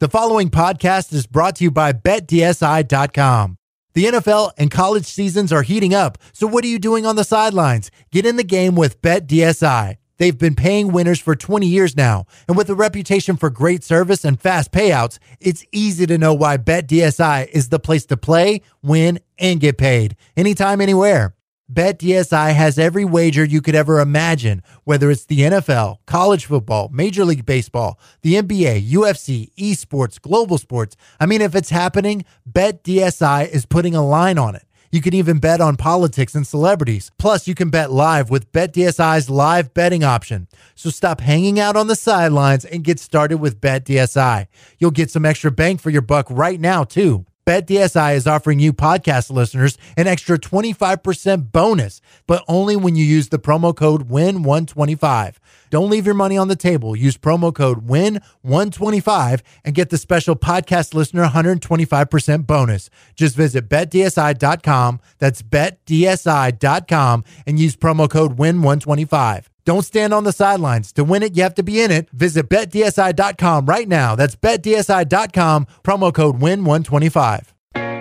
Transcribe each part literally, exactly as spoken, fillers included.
The following podcast is brought to you by Bet D S I dot com. The N F L and college seasons are heating up, so what are you doing on the sidelines? Get in the game with Bet D S I. They've been paying winners for twenty years now, and with a reputation for great service and fast payouts, it's easy to know why Bet D S I is the place to play, win, and get paid. Anytime, anywhere. Bet D S I has every wager you could ever imagine, whether it's the N F L, college football, Major League Baseball, the N B A, U F C, esports, global sports. I mean, if it's happening, Bet D S I is putting a line on it. You can even bet on politics and celebrities. Plus, you can bet live with Bet D S I's live betting option. So stop hanging out on the sidelines and get started with Bet D S I. You'll get some extra bang for your buck right now, too. Bet D S I is offering you podcast listeners an extra twenty-five percent bonus, but only when you use the promo code W I N one twenty-five. Don't leave your money on the table. Use promo code W I N one twenty-five and get the special podcast listener one hundred twenty-five percent bonus. Just visit Bet D S I dot com. That's Bet D S I dot com and use promo code W I N one twenty-five. Don't stand on the sidelines. To win it, you have to be in it. Visit Bet D S I dot com right now. That's Bet D S I dot com, promo code W I N one twenty-five.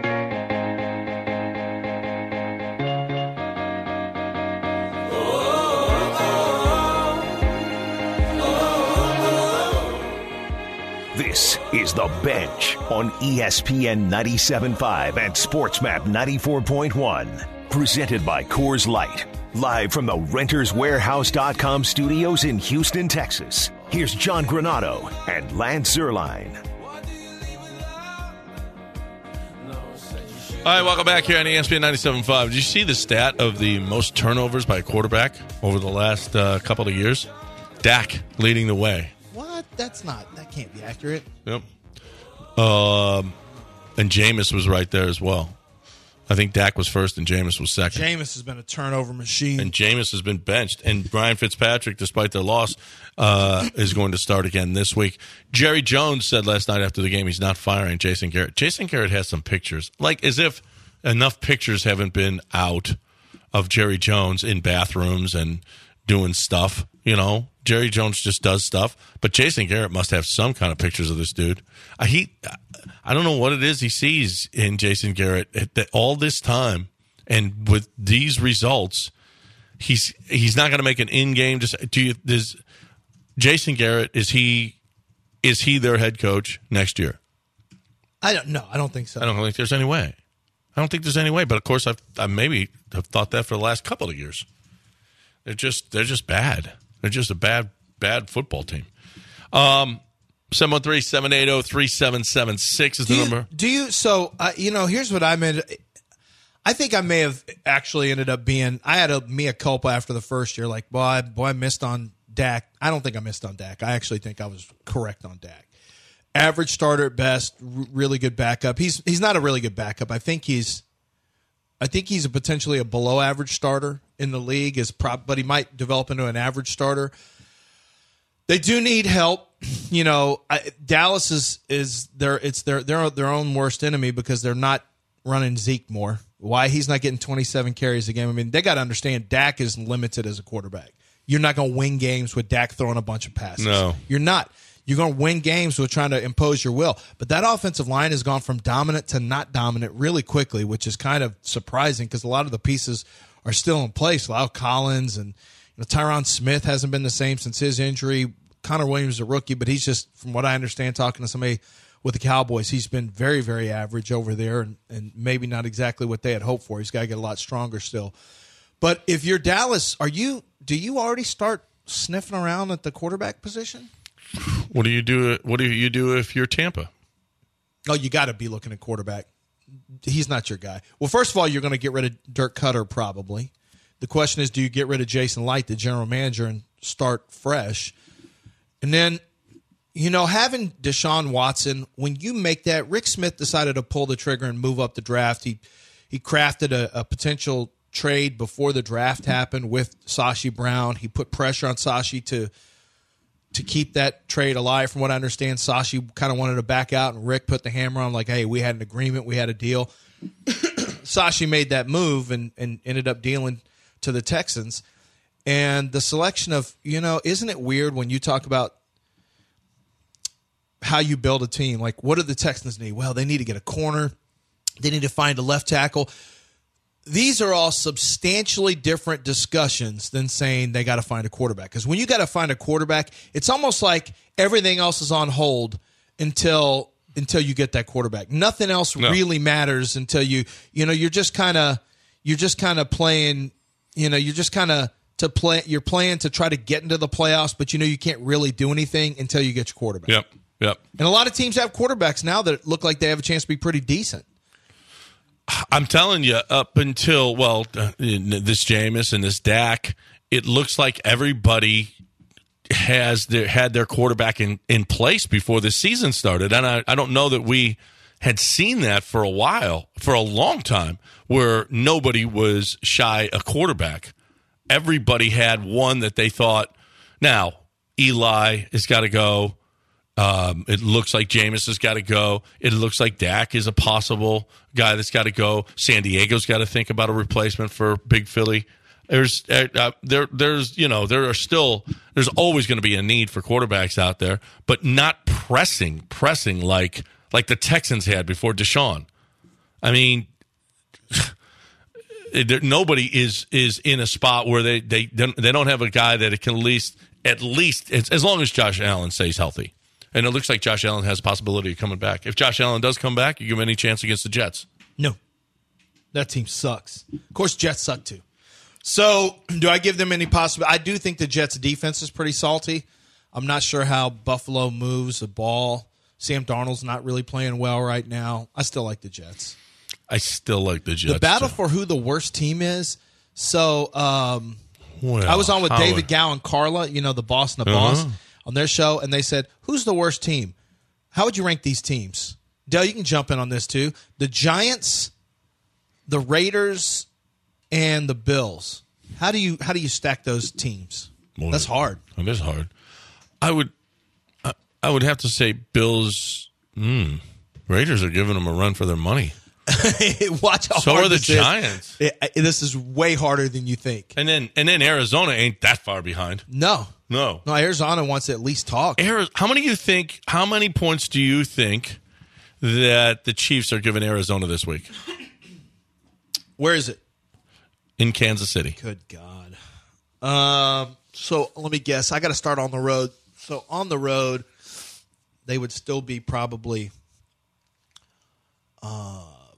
This is The Bench on E S P N ninety-seven point five and SportsMap ninety-four point one. Presented by Coors Light. Live from the Renters Warehouse dot com studios in Houston, Texas. Here's John Granado and Lance Zierlein. All right, welcome back here on E S P N ninety-seven point five. Did you see the stat of the most turnovers by a quarterback over the last uh, couple of years? Dak leading the way. What? That's not. That can't be accurate. Yep. Um, and Jameis was right there as well. I think Dak was first and Jameis was second. Jameis has been a turnover machine. And Jameis has been benched. And Brian Fitzpatrick, despite their loss, uh, is going to start again this week. Jerry Jones said last night after the game he's not firing Jason Garrett. Jason Garrett has some pictures, like as if enough pictures haven't been out of Jerry Jones in bathrooms and doing stuff. You know, Jerry Jones just does stuff. But Jason Garrett must have some kind of pictures of this dude. Uh, he, I don't know what it is he sees in Jason Garrett at the, all this time. And with these results, he's he's not going to make an in-game. Just do you, does Jason Garrett, is he is he their head coach next year? I don't know. I don't think so. I don't think there's any way. I don't think there's any way. But of course, I've, I maybe have thought that for the last couple of years. They're just they're just bad. They're just a bad, bad football team. Um, seven one three, seven eight zero, three seven seven six is the do you, number. Do you, so, uh, you know, here's what I meant. I think I may have actually ended up being, I had a mea culpa after the first year, like, boy, I, boy, I missed on Dak. I don't think I missed on Dak. I actually think I was correct on Dak. Average starter at best, r- really good backup. He's he's not a really good backup. I think he's, I think he's a potentially a below average starter in the league, is prop, but he might develop into an average starter. They do need help. You know, I, Dallas is is their it's their their their own worst enemy because they're not running Zeke more. Why he's not getting twenty-seven carries a game? I mean, they got to understand Dak is limited as a quarterback. You're not going to win games with Dak throwing a bunch of passes. No, you're not. You're going to win games with trying to impose your will. But that offensive line has gone from dominant to not dominant really quickly, which is kind of surprising because a lot of the pieces are still in place. Lyle Collins and you know, Tyron Smith hasn't been the same since his injury. Connor Williams is a rookie, but he's just, from what I understand, talking to somebody with the Cowboys, he's been very, very average over there and, and maybe not exactly what they had hoped for. He's got to get a lot stronger still. But if you're Dallas, are you do you already start sniffing around at the quarterback position? What do you do? What do you do if you're Tampa? Oh, you got to be looking at quarterback. He's not your guy. Well, first of all, you're going to get rid of Dirk Cutter probably. The question is, do you get rid of Jason Light, the general manager, and start fresh? And then, you know, having Deshaun Watson, when you make that, Rick Smith decided to pull the trigger and move up the draft. He he crafted a, a potential trade before the draft happened with Sashi Brown. He put pressure on Sashi to to keep that trade alive. From what I understand, Sashi kind of wanted to back out, and Rick put the hammer on, like, hey, we had an agreement, we had a deal. Sashi made that move and, and ended up dealing to the Texans. And the selection of, you know, isn't it weird when you talk about how you build a team. Like, what do the Texans need? Well, they need to get a corner. They need to find a left tackle. These are all substantially different discussions than saying they got to find a quarterback. Because when you got to find a quarterback, it's almost like everything else is on hold until until you get that quarterback. Nothing else No. really matters until you you know you're just kind of you're just kind of playing. You know, you're just kind of to play. You're playing to try to get into the playoffs, but you know you can't really do anything until you get your quarterback. Yep, yep. And a lot of teams have quarterbacks now that look like they have a chance to be pretty decent. I'm telling you, up until, well, uh, this Jameis and this Dak, it looks like everybody has their, had their quarterback in, in place before the season started. And I, I don't know that we had seen that for a while, for a long time, where nobody was shy a quarterback. Everybody had one that they thought, now, Eli has got to go. Um, it looks like Jameis has got to go. It looks like Dak is a possible guy that's got to go. San Diego's got to think about a replacement for Big Philly. There's uh, there there's you know there are still there's always going to be a need for quarterbacks out there, but not pressing pressing like like the Texans had before Deshaun. I mean, it, nobody is is in a spot where they they they don't have a guy that it can at least at least as long as Josh Allen stays healthy. And it looks like Josh Allen has a possibility of coming back. If Josh Allen does come back, you give him any chance against the Jets? No. That team sucks. Of course, Jets suck too. So, do I give them any possibility? I do think the Jets' defense is pretty salty. I'm not sure how Buffalo moves the ball. Sam Darnold's not really playing well right now. I still like the Jets. I still like the Jets. The battle too. for who the worst team is. So, um, well, I was on with how- David Gow and Carla, you know, the boss and the Uh-huh. boss, on their show, and they said, who's the worst team? How would you rank these teams? Dale, you can jump in on this too. The Giants, the Raiders, and the Bills. How do you how do you stack those teams? Boy, That's hard. It is hard. I would I, I would have to say Bills. Mm, Raiders are giving them a run for their money. Watch how So hard are the this is. Giants. It- it- this is way harder than you think. And then and then Arizona ain't that far behind. No. No. No, Arizona wants to at least talk. Ari- How many you think? How many points do you think that the Chiefs are giving Arizona this week Where is it? in Kansas City? Good God. Um, so let me guess. I got to start on the road. So on the road, they would still be probably uh,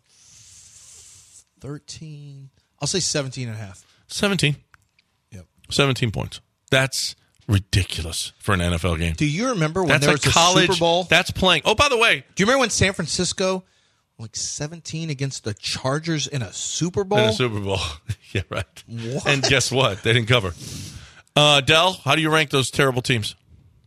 thirteen. I'll say seventeen and a half. Seventeen. Yep. Seventeen points. That's ridiculous for an N F L game. Do you remember when That's there a was a college. Super Bowl? That's playing. Oh, by the way, Do you remember when San Francisco, like seventeen against the Chargers in a Super Bowl? in the Super Bowl. Yeah, right. What? And guess what? They didn't cover. Uh, Dell, how do you rank those terrible teams?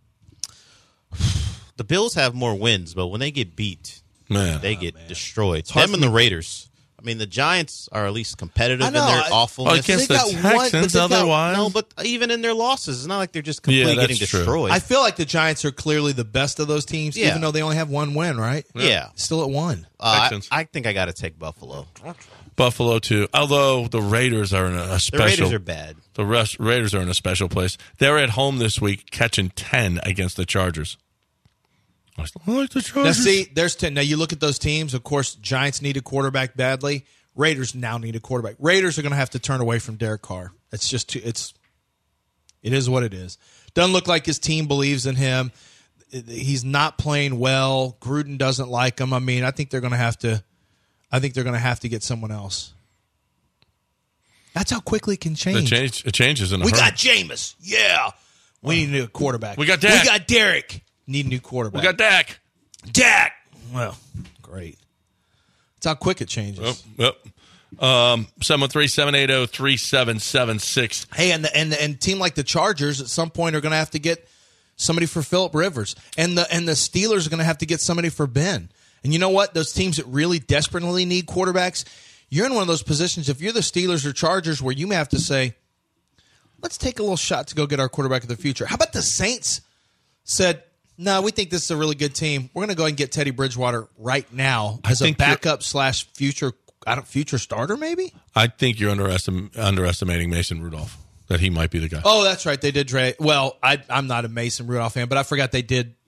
The Bills have more wins, but when they get beat, Man, they get destroyed. hard Them for and the me- Raiders. I mean, the Giants are at least competitive I in know, their I- awfulness. oh, against They the got one- but Texans. they got- Otherwise, No, but even in their losses, it's not like they're just Yeah, completely that's getting true. destroyed. I feel like the Giants are clearly the best of those teams, Yeah. even though they only have one win, right? yeah. Still at one. Uh, I, Texans. I think I got to take Buffalo. Buffalo too. Although the Raiders are in a, a The special. Raiders are bad. The rest, Raiders are in a special place. They're at home this week, catching ten against the Chargers. I still like the Now, Chargers. see, there's ten. Now, you look at those teams. Of course, Giants need a quarterback badly. Raiders now need a quarterback. Raiders are going to have to turn away from Derek Carr. It's just too, it's it is what it is. Doesn't look like his team believes in him. He's not playing well. Gruden doesn't like him. I mean, I think they're going to have to. I think they're going to have to get someone else. That's how quickly it can it, change. change, it changes in a We hurry. got Jameis. Yeah. We need a new quarterback. We got Dak. We got Derek. Need a new quarterback. We got Dak. Dak. Well, great. That's how quick it changes. Yep. Yep. Um, seven one three, seven eight zero, three seven seven six. Hey, and the, and the, and a team like the Chargers at some point are going to have to get somebody for Phillip Rivers, and the and the Steelers are going to have to get somebody for Ben. And you know what? Those teams that really desperately need quarterbacks, you're in one of those positions. If you're the Steelers or Chargers, where you may have to say, "Let's take a little shot to go get our quarterback of the future." How about the Saints said, "No, we think this is a really good team. We're going to go ahead and get Teddy Bridgewater right now I as a think you're- backup slash future, I don't future starter, maybe." I think you're underestim- underestimating Mason Rudolph. That he might be the guy. Oh, that's right. They did trade. Well, I, I'm not a Mason Rudolph fan, but I forgot they did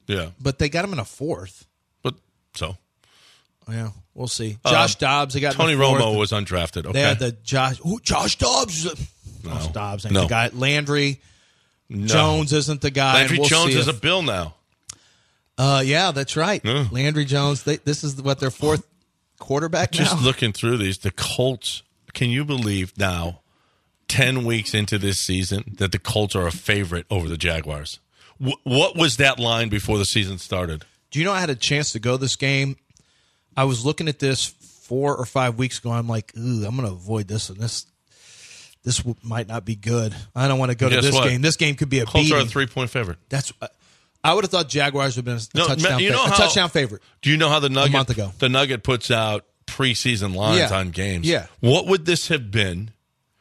Yeah. but they got him in a fourth. But so Yeah, we'll see. Josh Um, Dobbs, they got Tony in the fourth. Romo was undrafted. Okay. They had the Josh. Ooh, Josh Dobbs. Josh Dobbs ain't No. the guy. Landry No. Jones isn't the guy. Landry We'll Jones see is if- a Bill now. Uh, yeah, that's right. Yeah. Landry Jones. They, this is what their fourth quarterback Just now. looking through these, the Colts. Can you believe now, ten weeks into this season, that the Colts are a favorite over the Jaguars? W- what was that line before the season started? Do you know I had a chance to go this game? I was looking at this four or five weeks ago. I'm like, ooh, I'm going to avoid this one. This this w- might not be good. I don't want to go to Guess this what? game. This game could be a Colts are a beating. three-point favorite. That's. Uh, I would have thought Jaguars would have been a, No, touchdown, you know fa- a how- touchdown favorite. Do you know how the Nugget month ago. the Nugget puts out preseason lines Yeah. on games? Yeah. What would this have been?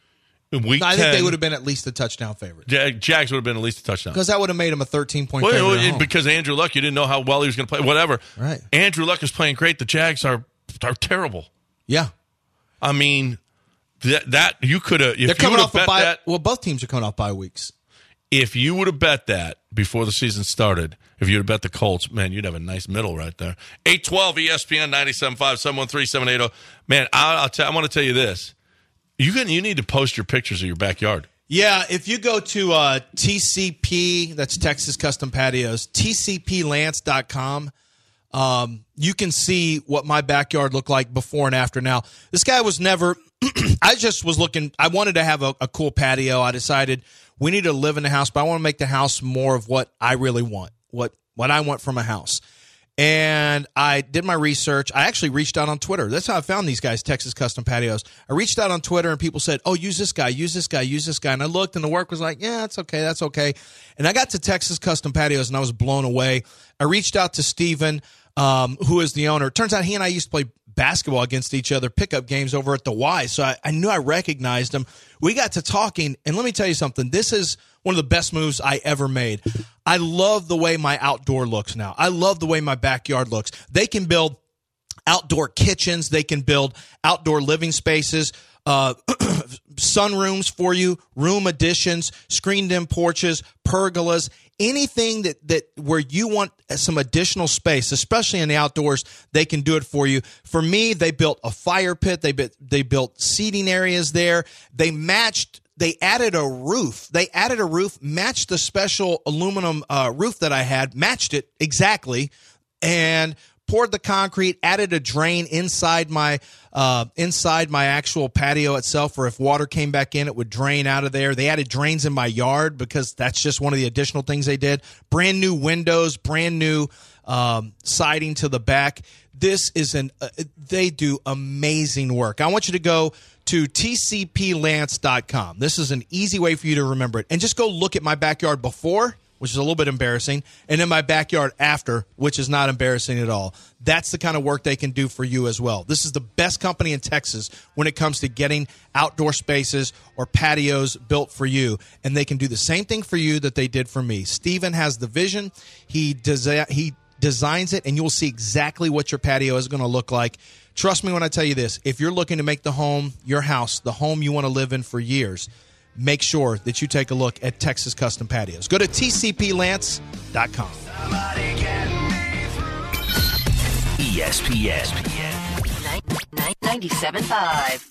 In week No, I think ten, they would have been at least a touchdown favorite Jag- Jags would have been at least a touchdown. because that would have made him a thirteen point Well, favorite. well, at home. because Andrew Luck, you didn't know how well he was going to play. Whatever. Right. Andrew Luck is playing great. The Jags are are terrible. Yeah, I mean, that that you could have. If they're you coming would off have a bet bye. that, Well, both teams are coming off bye weeks. if you would have bet that before the season started, if you would have bet the Colts, man, you'd have a nice middle right there. eight twelve E S P N ninety-seven point five, seven one three, seven eight zero. Man, I, I'll tell. I want to tell you this. You can. You need to post your pictures of your backyard. Yeah, if you go to uh, T C P, that's Texas Custom Patios, T C P lance dot com, um, you can see what my backyard looked like before and after. Now, this guy was never, I just was looking, I wanted to have a, a cool patio. I decided we need to live in the house, but I want to make the house more of what I really want, what what I want from a house. And I did my research. I actually reached out on Twitter. That's how I found these guys, Texas Custom Patios. I reached out on Twitter, and people said, oh, use this guy, use this guy, use this guy. And I looked, and the work was like, yeah, that's okay, that's okay. And I got to Texas Custom Patios, and I was blown away. I reached out to Steven, um, who is the owner. Turns out he and I used to play basketball against each other, pickup games over at the Y. So I, I knew I recognized him. We got to talking, and let me tell you something. This is one of the best moves I ever made. I love the way my outdoor looks now. I love the way my backyard looks. They can build outdoor kitchens. They can build outdoor living spaces, uh, sunrooms for you, room additions, screened-in porches, pergolas, anything that, that where you want some additional space, especially in the outdoors, they can do it for you. For me, they built a fire pit. They built, they built seating areas there. They matched They added a roof. They added a roof, matched the special aluminum uh, roof that I had, matched it exactly, and poured the concrete, added a drain inside my uh, inside my actual patio itself, or if water came back in, it would drain out of there. They added drains in my yard because that's just one of the additional things they did. Brand new windows, brand new um, siding to the back. This is an uh, they do amazing work. I want you to go to T C P lance dot com. This is an easy way for you to remember it. And just go look at my backyard before, which is a little bit embarrassing, and then my backyard after, which is not embarrassing at all. That's the kind of work they can do for you as well. This is the best company in Texas when it comes to getting outdoor spaces or patios built for you. And they can do the same thing for you that they did for me. Steven has the vision. He desi- he designs it, and you'll see exactly what your patio is going to look like. Trust me when I tell you this. If you're looking to make the home, your house, the home you want to live in for years, make sure that you take a look at Texas Custom Patios. Go to T C P lance dot com. E S P N. ninety-seven point five.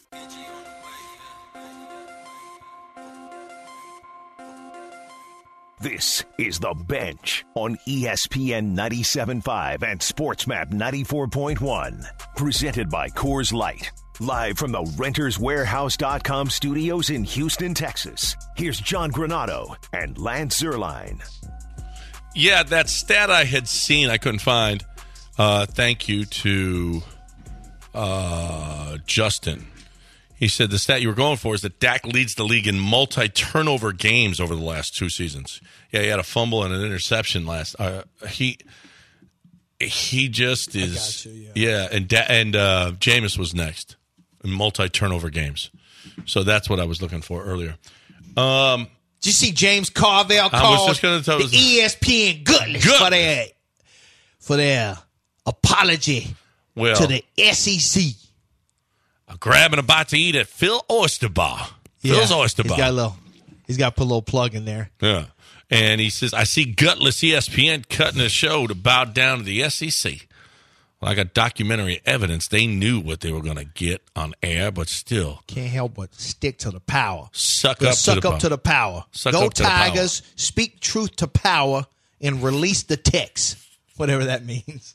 This is The Bench on E S P N ninety-seven point five and SportsMap ninety-four point one. Presented by Coors Light. Live from the Renters Warehouse dot com studios in Houston, Texas. Here's John Granado and Lance Zierlein. Yeah, that stat I had seen, I couldn't find. Uh, thank you to uh, Justin. He said the stat you were going for is that Dak leads the league in multi-turnover games over the last two seasons. Yeah, he had a fumble and an interception last. Uh, he he just is. I got you, yeah. yeah, and da- and uh, Jameis was next in multi-turnover games. So that's what I was looking for earlier. Um, Did you see James Carville I was called just gonna tell- the E S P N gutless Gut- for their for their apology well, to the S E C? grabbing a bite to eat at Phil Oyster Bar. Phil's Oyster he's Bar. got a little. He's got to put a little plug in there. Yeah. And he says, I see gutless E S P N cutting the show to bow down to the S E C. Well, I got documentary evidence. They knew what they were going to get on air, but still. Can't help but stick to the power. Suck Go up suck to the up power. to the power. Suck Go up to the power. Tigers. Speak truth to power and release the ticks. Whatever that means.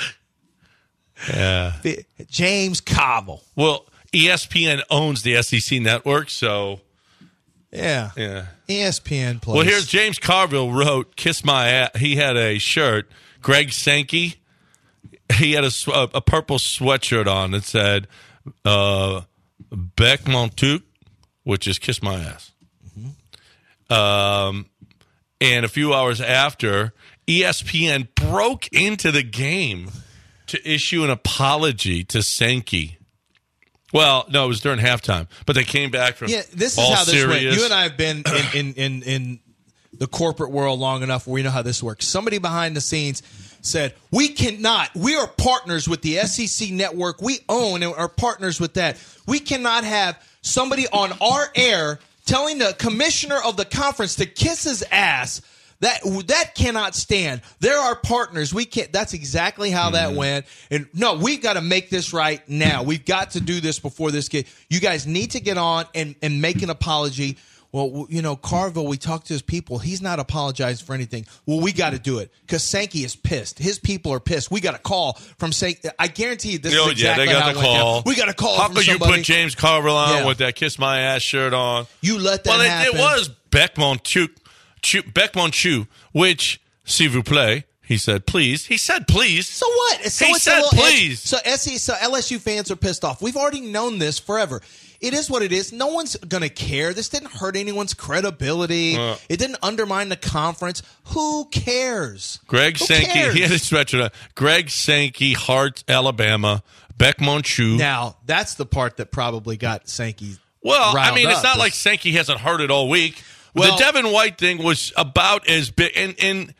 Yeah. James Carville. Well, E S P N owns the S E C network, so Yeah. yeah. E S P N plays. Well, here's James Carville wrote, "Kiss my ass." He had a shirt. Greg Sankey. He had a, sw- a purple sweatshirt on that said uh, "Bec mon tout," which is "Kiss my ass." Mm-hmm. Um, and a few hours after, E S P N broke into the game to issue an apology to Sankey. Well, no, it was during halftime, but they came back from Yeah, this is all how this serious. went. You and I have been in, in, in, in the corporate world long enough where we know how this works. Somebody behind the scenes said, we cannot, we are partners with the S E C network. We own and are partners with that. We cannot have somebody on our air telling the commissioner of the conference to kiss his ass. That that cannot stand. There are partners. We can't. That's exactly how that went. And no, we've got to make this right now. We've got to do this before this game. You guys need to get on and, and make an apology. Well, you know, Carville, we talked to his people. He's not apologizing for anything. Well, we got to do it because Sankey is pissed. His people are pissed. We got a call from Sankey. I guarantee you this Oh, is exactly yeah, they got how the it went call. down. We got a call How from could you somebody. put James Carville on Yeah. with that "Kiss My Ass" shirt on? You let that well, it, happen. it was Bec mon tout, Chou- Bec mon chou, which, s'il vous plaît, he said, please. He said, please. So what? So He it's said, a little please. So S E, so L S U fans are pissed off. We've already known this forever. It is what it is. No one's going to care. This didn't hurt anyone's credibility. Uh. It didn't undermine the conference. Who cares? Greg Who Sankey, cares? he had his sweatshirt on. Greg Sankey, Hart, Alabama, Bec mon chou. Now, that's the part that probably got Sankey Well, I riled mean, it's up. not like Sankey hasn't heard it all week. Well- the Devin White thing was about as big. And, and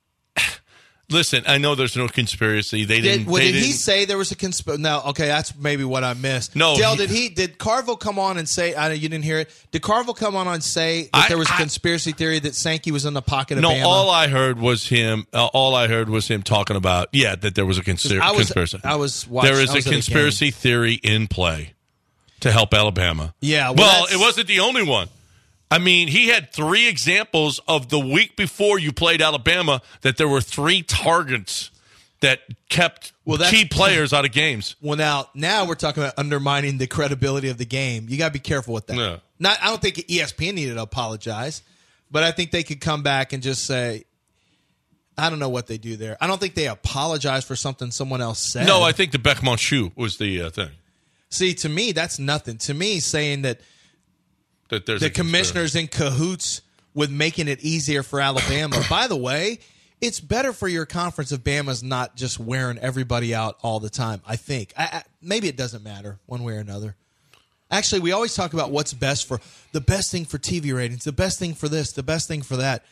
listen, I know there's no conspiracy. They Did, didn't. well, they did he didn't- say there was a conspiracy? No, okay, that's maybe what I missed. No, Dale, he- did he? Did Carville come on and say? I know you didn't hear it. Did Carville come on and say that I- there was a I- conspiracy theory that Sankey was in the pocket of No, Bama? all I heard was him. Uh, all I heard was him talking about yeah that there was a conspir- I was- conspiracy. I was watching- There is I a was at a conspiracy theory in play to help Alabama. Yeah, well, well, that's- it wasn't the only one. I mean, he had three examples of the week before you played Alabama that there were three targets that kept Well, that's- key players out of games. Well, now now we're talking about undermining the credibility of the game. You got to be careful with that. Yeah. Not, I don't think E S P N needed to apologize, but I think they could come back and just say, I don't know what they do there. I don't think they apologize for something someone else said. No, I think the Bec mon chou was the uh, thing. See, to me, that's nothing. To me, saying that That there's the a conspiracy. commissioner's in cahoots with making it easier for Alabama. By the way, it's better for your conference if Bama's not just wearing everybody out all the time, I think. I, I, maybe it doesn't matter one way or another. Actually, we always talk about what's best for the best thing for T V ratings, the best thing for this, the best thing for that.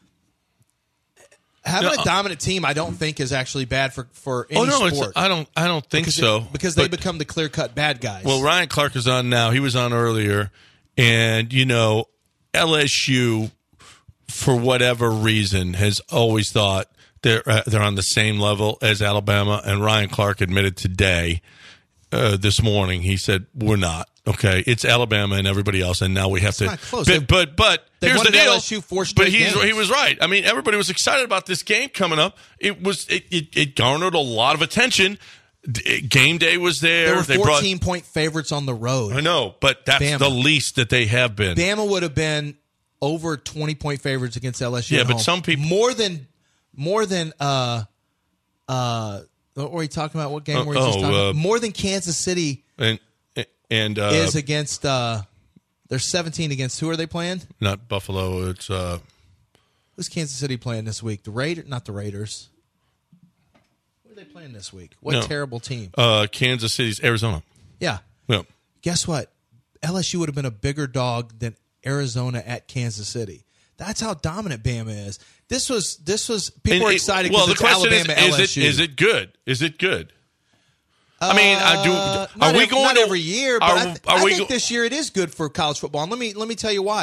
Having No, a dominant team, I don't think, is actually bad for, for any Oh no, sport. it's, I don't. I don't think because so. it- because they But- become the clear-cut bad guys. Well, Ryan Clark is on now. He was on earlier, and you know, L S U, for whatever reason, has always thought they're uh, they're on the same level as Alabama. And Ryan Clark admitted today, uh, this morning, he said we're not. Okay, it's Alabama and everybody else, and now we have to. not close. But but, but They here's won the at deal. L S U four but straight he's, games. he was right. I mean, everybody was excited about this game coming up. It was it it, it garnered a lot of attention. D- Game day was there. They were They brought- fourteen-point favorites on the road. I know, but that's Bama. the least that they have been. Bama would have been over twenty-point favorites against L S U. Yeah, at but home. some people- more than more than uh uh. What were you talking about? What game Uh, were you just oh, talking uh, about? More than Kansas City And and uh, is against. uh They're seventeen against. Who are they playing? not Buffalo. It's uh, Who's Kansas City playing this week? The Raiders, not the Raiders. Who are they playing this week? What No. terrible team? uh, Kansas City's Arizona. Yeah. Yeah. Guess what? L S U would have been a bigger dog than Arizona at Kansas City. That's how dominant Bama is. This was this was people And were it- excited Well, because the it's question Alabama is: L S is it U. is it good? Is it good? I mean, I do. Uh, Are not we ev- going not to, every year? But Are, I, th- are I we think go- this year it is good for college football. And let me let me tell you why.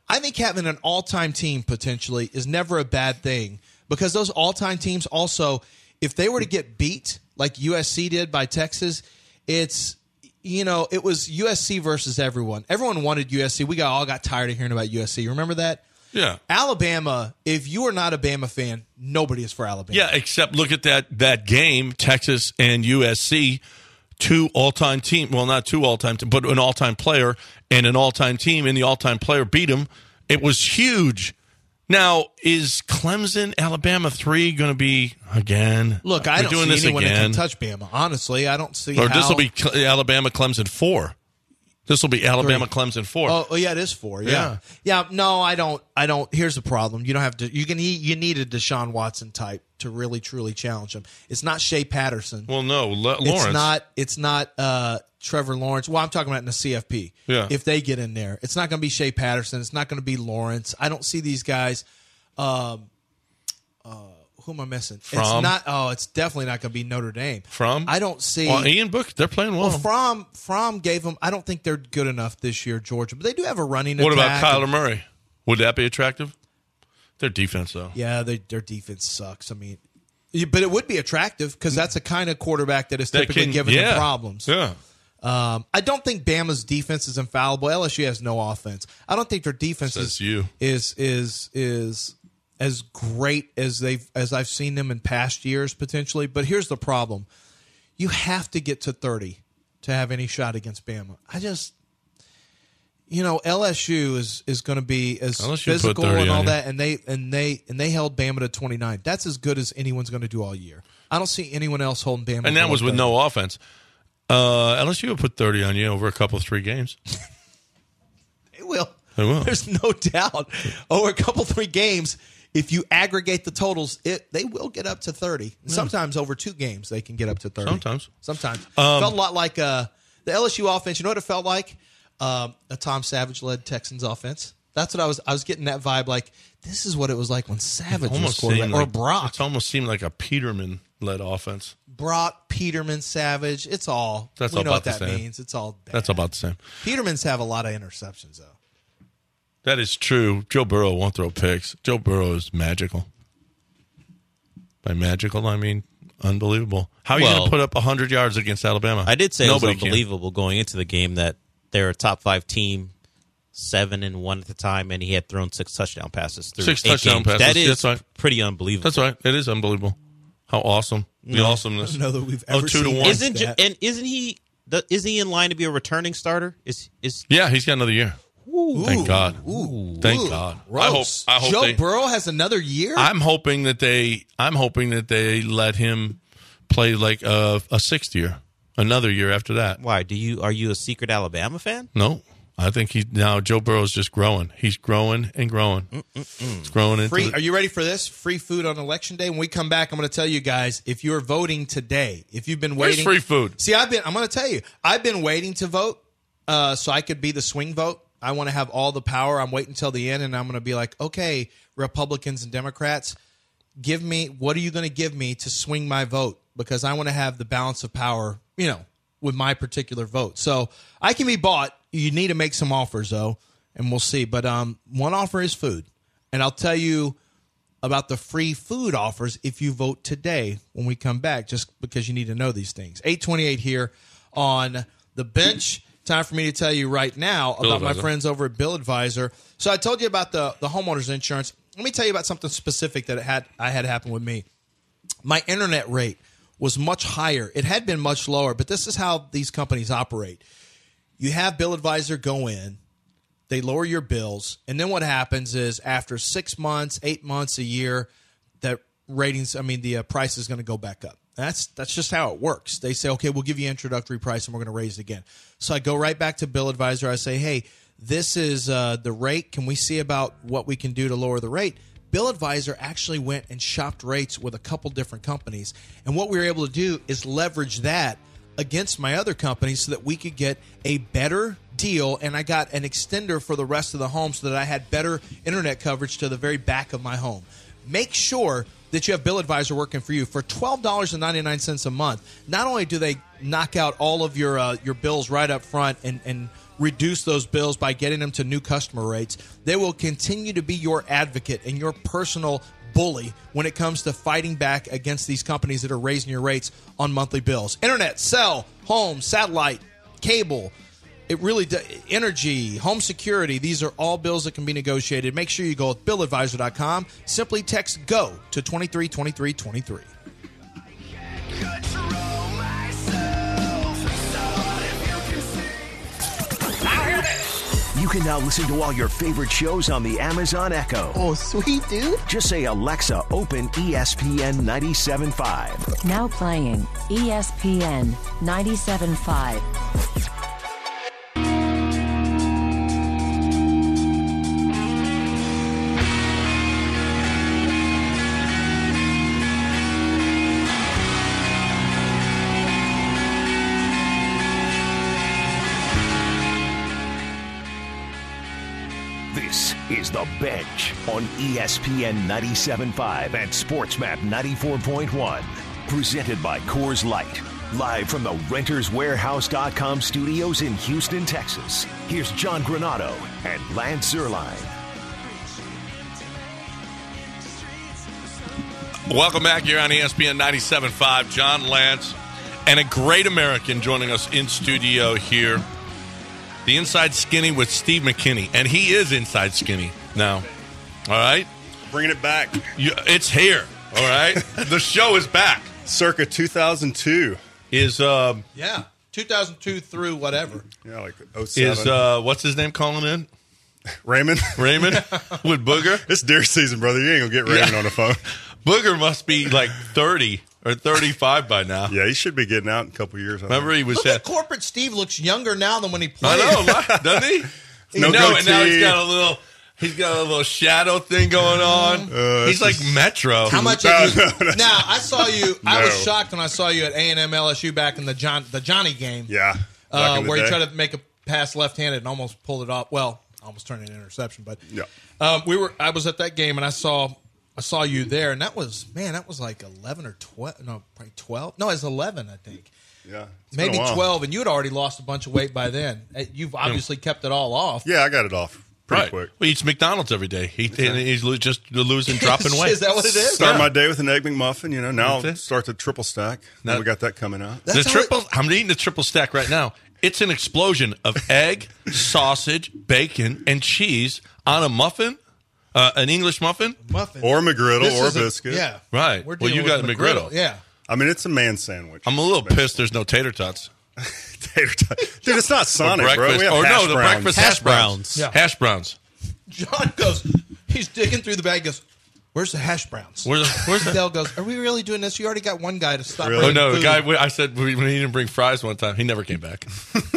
I think having an all-time team potentially is never a bad thing because those all-time teams also, if they were to get beat like U S C did by Texas, it's, you know, it was U S C versus everyone. Everyone wanted U S C. We got all got tired of hearing about U S C. Remember that? Yeah. Alabama, if you are not a Bama fan, nobody is for Alabama. Yeah, except look at that that game, Texas and U S C, two all-time team. Well, not two all-time, but an all-time player and an all-time team, and the all-time player beat them. It was huge. Now, is Clemson, Alabama three going to be again? Look, I We're don't doing see this anyone again. that can touch Bama. Honestly, I don't see Or how. this will be Cl- Alabama, Clemson four. This will be Alabama, Three. Clemson four. Oh, oh, yeah, it is four. Yeah. Yeah. yeah, No, I don't. I don't. Here's the problem. You don't have to. You can. You need a Deshaun Watson type to really truly challenge him. It's not Shea Patterson. Well, no, Le- Lawrence. It's not. It's not uh, Trevor Lawrence. Well, I'm talking about in the C F P. Yeah. If they get in there, it's not going to be Shea Patterson. It's not going to be Lawrence. I don't see these guys. Um, uh, who am I missing? It's From? not. Oh, it's definitely not going to be Notre Dame. From? I don't see. Well, Ian Book, they're playing well. Well, Fromm, Fromm gave them. I don't think they're good enough this year, Georgia, but they do have a running what attack. about Kyler Murray? Would that be attractive? Their defense, though. Yeah, they, their defense sucks. I mean, you- but it would be attractive because that's a kind of quarterback that is That typically can- giving yeah. them problems. Yeah. Um, I don't think Bama's defense is infallible. L S U has no offense. I don't think their defense Says is, you. is is is as great as they've as I've seen them in past years potentially. But here's the problem: you have to get to thirty to have any shot against Bama. I just, you know, L S U is is going to be as L S U put physical thirty and all on you. that, and they and they and they held Bama to twenty-nine. That's as good as anyone's going to do all year. I don't see anyone else holding Bama. And that below was with thirty. no offense. Uh, L S U will put thirty on you over a couple, three games. They will. They will. There's no doubt. Over a couple, three games, if you aggregate the totals, it they will get up to thirty. Sometimes over two games, they can get up to thirty. Sometimes. Sometimes. Um, felt a lot like uh, the L S U offense. You know what it felt like? Um, a Tom Savage-led Texans offense. That's what I was. I was getting that vibe. Like this is what it was like when Savage was Almost quarterback, seemed or like, Brock, It almost seemed like a Peterman-led offense. Brock, Peterman, Savage. It's all. That's we all know about what the that same. means. It's all. Bad. That's about the same. Petermans have a lot of interceptions though. That is true. Joe Burrow won't throw picks. Joe Burrow is magical. By magical, I mean unbelievable. How are you Well, going to put up one hundred yards against Alabama? I did say Nobody it was can. unbelievable going into the game that they're a top five team, seven and one at the time, and he had thrown six touchdown passes. Through Six eight touchdown games. passes, That is that's right. pretty unbelievable. That's right. It is unbelievable. How awesome. The awesomeness. I don't know that we've Oh, ever two to seen one. that. Isn't that. and isn't he? The, isn't he in line to be a returning starter? Is is Yeah, he's got another year. Thank God. Ooh, Thank ooh, God. I hope. gross. I hope Joe they, Burrow has another year. I'm hoping that they. I'm hoping that they let him play like a, a sixth year, another year after that. why? Do you are you a secret Alabama fan? No, I think he's now. Joe Burrow's just growing. He's growing and growing. It's growing into. Free. the- Are you ready for this? Free food on election day. When we come back, I'm going to tell you guys if you're voting today, if you've been Where's waiting. free food? See, I've been. I'm going to tell you, I've been waiting to vote, uh, so I could be the swing vote. I want to have all the power. I'm waiting until the end, and I'm going to be like, okay, Republicans and Democrats, give me what are you going to give me to swing my vote, because I want to have the balance of power, you know, with my particular vote. So I can be bought. You need to make some offers though, and we'll see. But um, one offer is food, and I'll tell you about the free food offers if you vote today when we come back, just because you need to know these things. eight twenty-eight here on the bench. Time for me to tell you right now Bill about my Advisor. friends over at Bill Advisor. So I told you about the, the homeowners insurance. Let me tell you about something specific that had I had happen with me. My internet rate was much higher. It had been much lower, but this is how these companies operate. You have Bill Advisor go in, they lower your bills, and then what happens is after six months, eight months, a year, that ratings, I mean, the uh, price is going to go back up. That's that's just how it works. They say, okay, we'll give you introductory price and we're going to raise it again. So I go right back to Bill Advisor. I say, hey, this is uh, the rate. Can we see about what we can do to lower the rate? Bill Advisor actually went and shopped rates with a couple different companies. And what we were able to do is leverage that against my other companies so that we could get a better deal. And I got an extender for the rest of the home so that I had better internet coverage to the very back of my home. Make sure that you have Bill Advisor working for you for twelve dollars and ninety-nine cents a month. Not only do they knock out all of your uh, your bills right up front and, and reduce those bills by getting them to new customer rates. They will continue to be your advocate and your personal bully when it comes to fighting back against these companies that are raising your rates on monthly bills. Internet, cell, home, satellite, cable, it really does, energy, home security, these are all bills that can be negotiated. Make sure you go with bill advisor dot com. Simply text GO to twenty-three twenty-three twenty-three. You can now listen to all your favorite shows on the Amazon Echo. Oh, sweet, dude. Just say, Alexa, open E S P N ninety-seven point five. Now playing E S P N ninety-seven point five. This is The Bench on E S P N ninety-seven point five and SportsMap ninety-four point one. Presented by Coors Light. Live from the Renters Warehouse dot com studios in Houston, Texas. Here's John Granato and Lance Zierlein. Welcome back here on E S P N ninety-seven point five. John Lance and a great American joining us in studio here. The Inside Skinny with Steve McKinney. And he is Inside Skinny now. All right? Bringing it back. You, it's here. All right? The show is back. Circa two thousand two. Is, um, Yeah, two thousand two through whatever. Yeah, like oh seven. is uh, what's his name calling in? Raymond? Raymond? With Booger? It's deer season, brother. You ain't going to get Raymond Yeah. on the phone. Booger must be like thirty or thirty-five by now. Yeah, he should be getting out in a couple years. I Remember think. he was Look at, at corporate Steve looks younger now than when he played. I know, doesn't he? No no, and now goatee. he's got a little he's got a little shadow thing going on. Uh, he's like just- Metro. How much? No, have you, no, that's- now I saw you. I was No. shocked when I saw you at A and M L S U back in the John the Johnny game. Yeah. Back uh, in the where day. he tried to make a pass left-handed and almost pulled it off. Well, almost turned it an interception, but Yeah. um, we were. I was at that game and I saw I saw you there, and that was man, that was like eleven or twelve. No, probably twelve. No, it was eleven, I think. Yeah. It's been Maybe a while. twelve, and you had already lost a bunch of weight by then. Uh, You've obviously kept it all off. Yeah, I got it off pretty right. quick. Well, he eats McDonald's every day. He and he's lo- just losing, dropping weight. Is that what it is? Start Yeah. my day with an egg McMuffin. You know, now That's it. start the triple stack. Now Now- we got that coming out. The That's how triple. I'm eating the triple stack right now. It's an explosion of egg, sausage, bacon, and cheese on a muffin, uh, an English muffin. Muffin. Or a McGriddle This or a is biscuit. Yeah. Right. We're Well, you dealing got with a McGriddle. Yeah. I mean, it's a man sandwich. I'm a little pissed. There's no tater tots. Tater tot. Dude, it's not Sonic, Or bro. breakfast. We have or hash no, the browns. breakfast Hash hash browns. browns. Yeah. Hash browns. John goes, he's digging through the bag, goes, where's the hash browns? Where's the, where's the Dell goes, are we really doing this? You already got one guy to stop. Really? Oh bringing no, the food." guy. I said when he didn't bring fries one time, he never came back.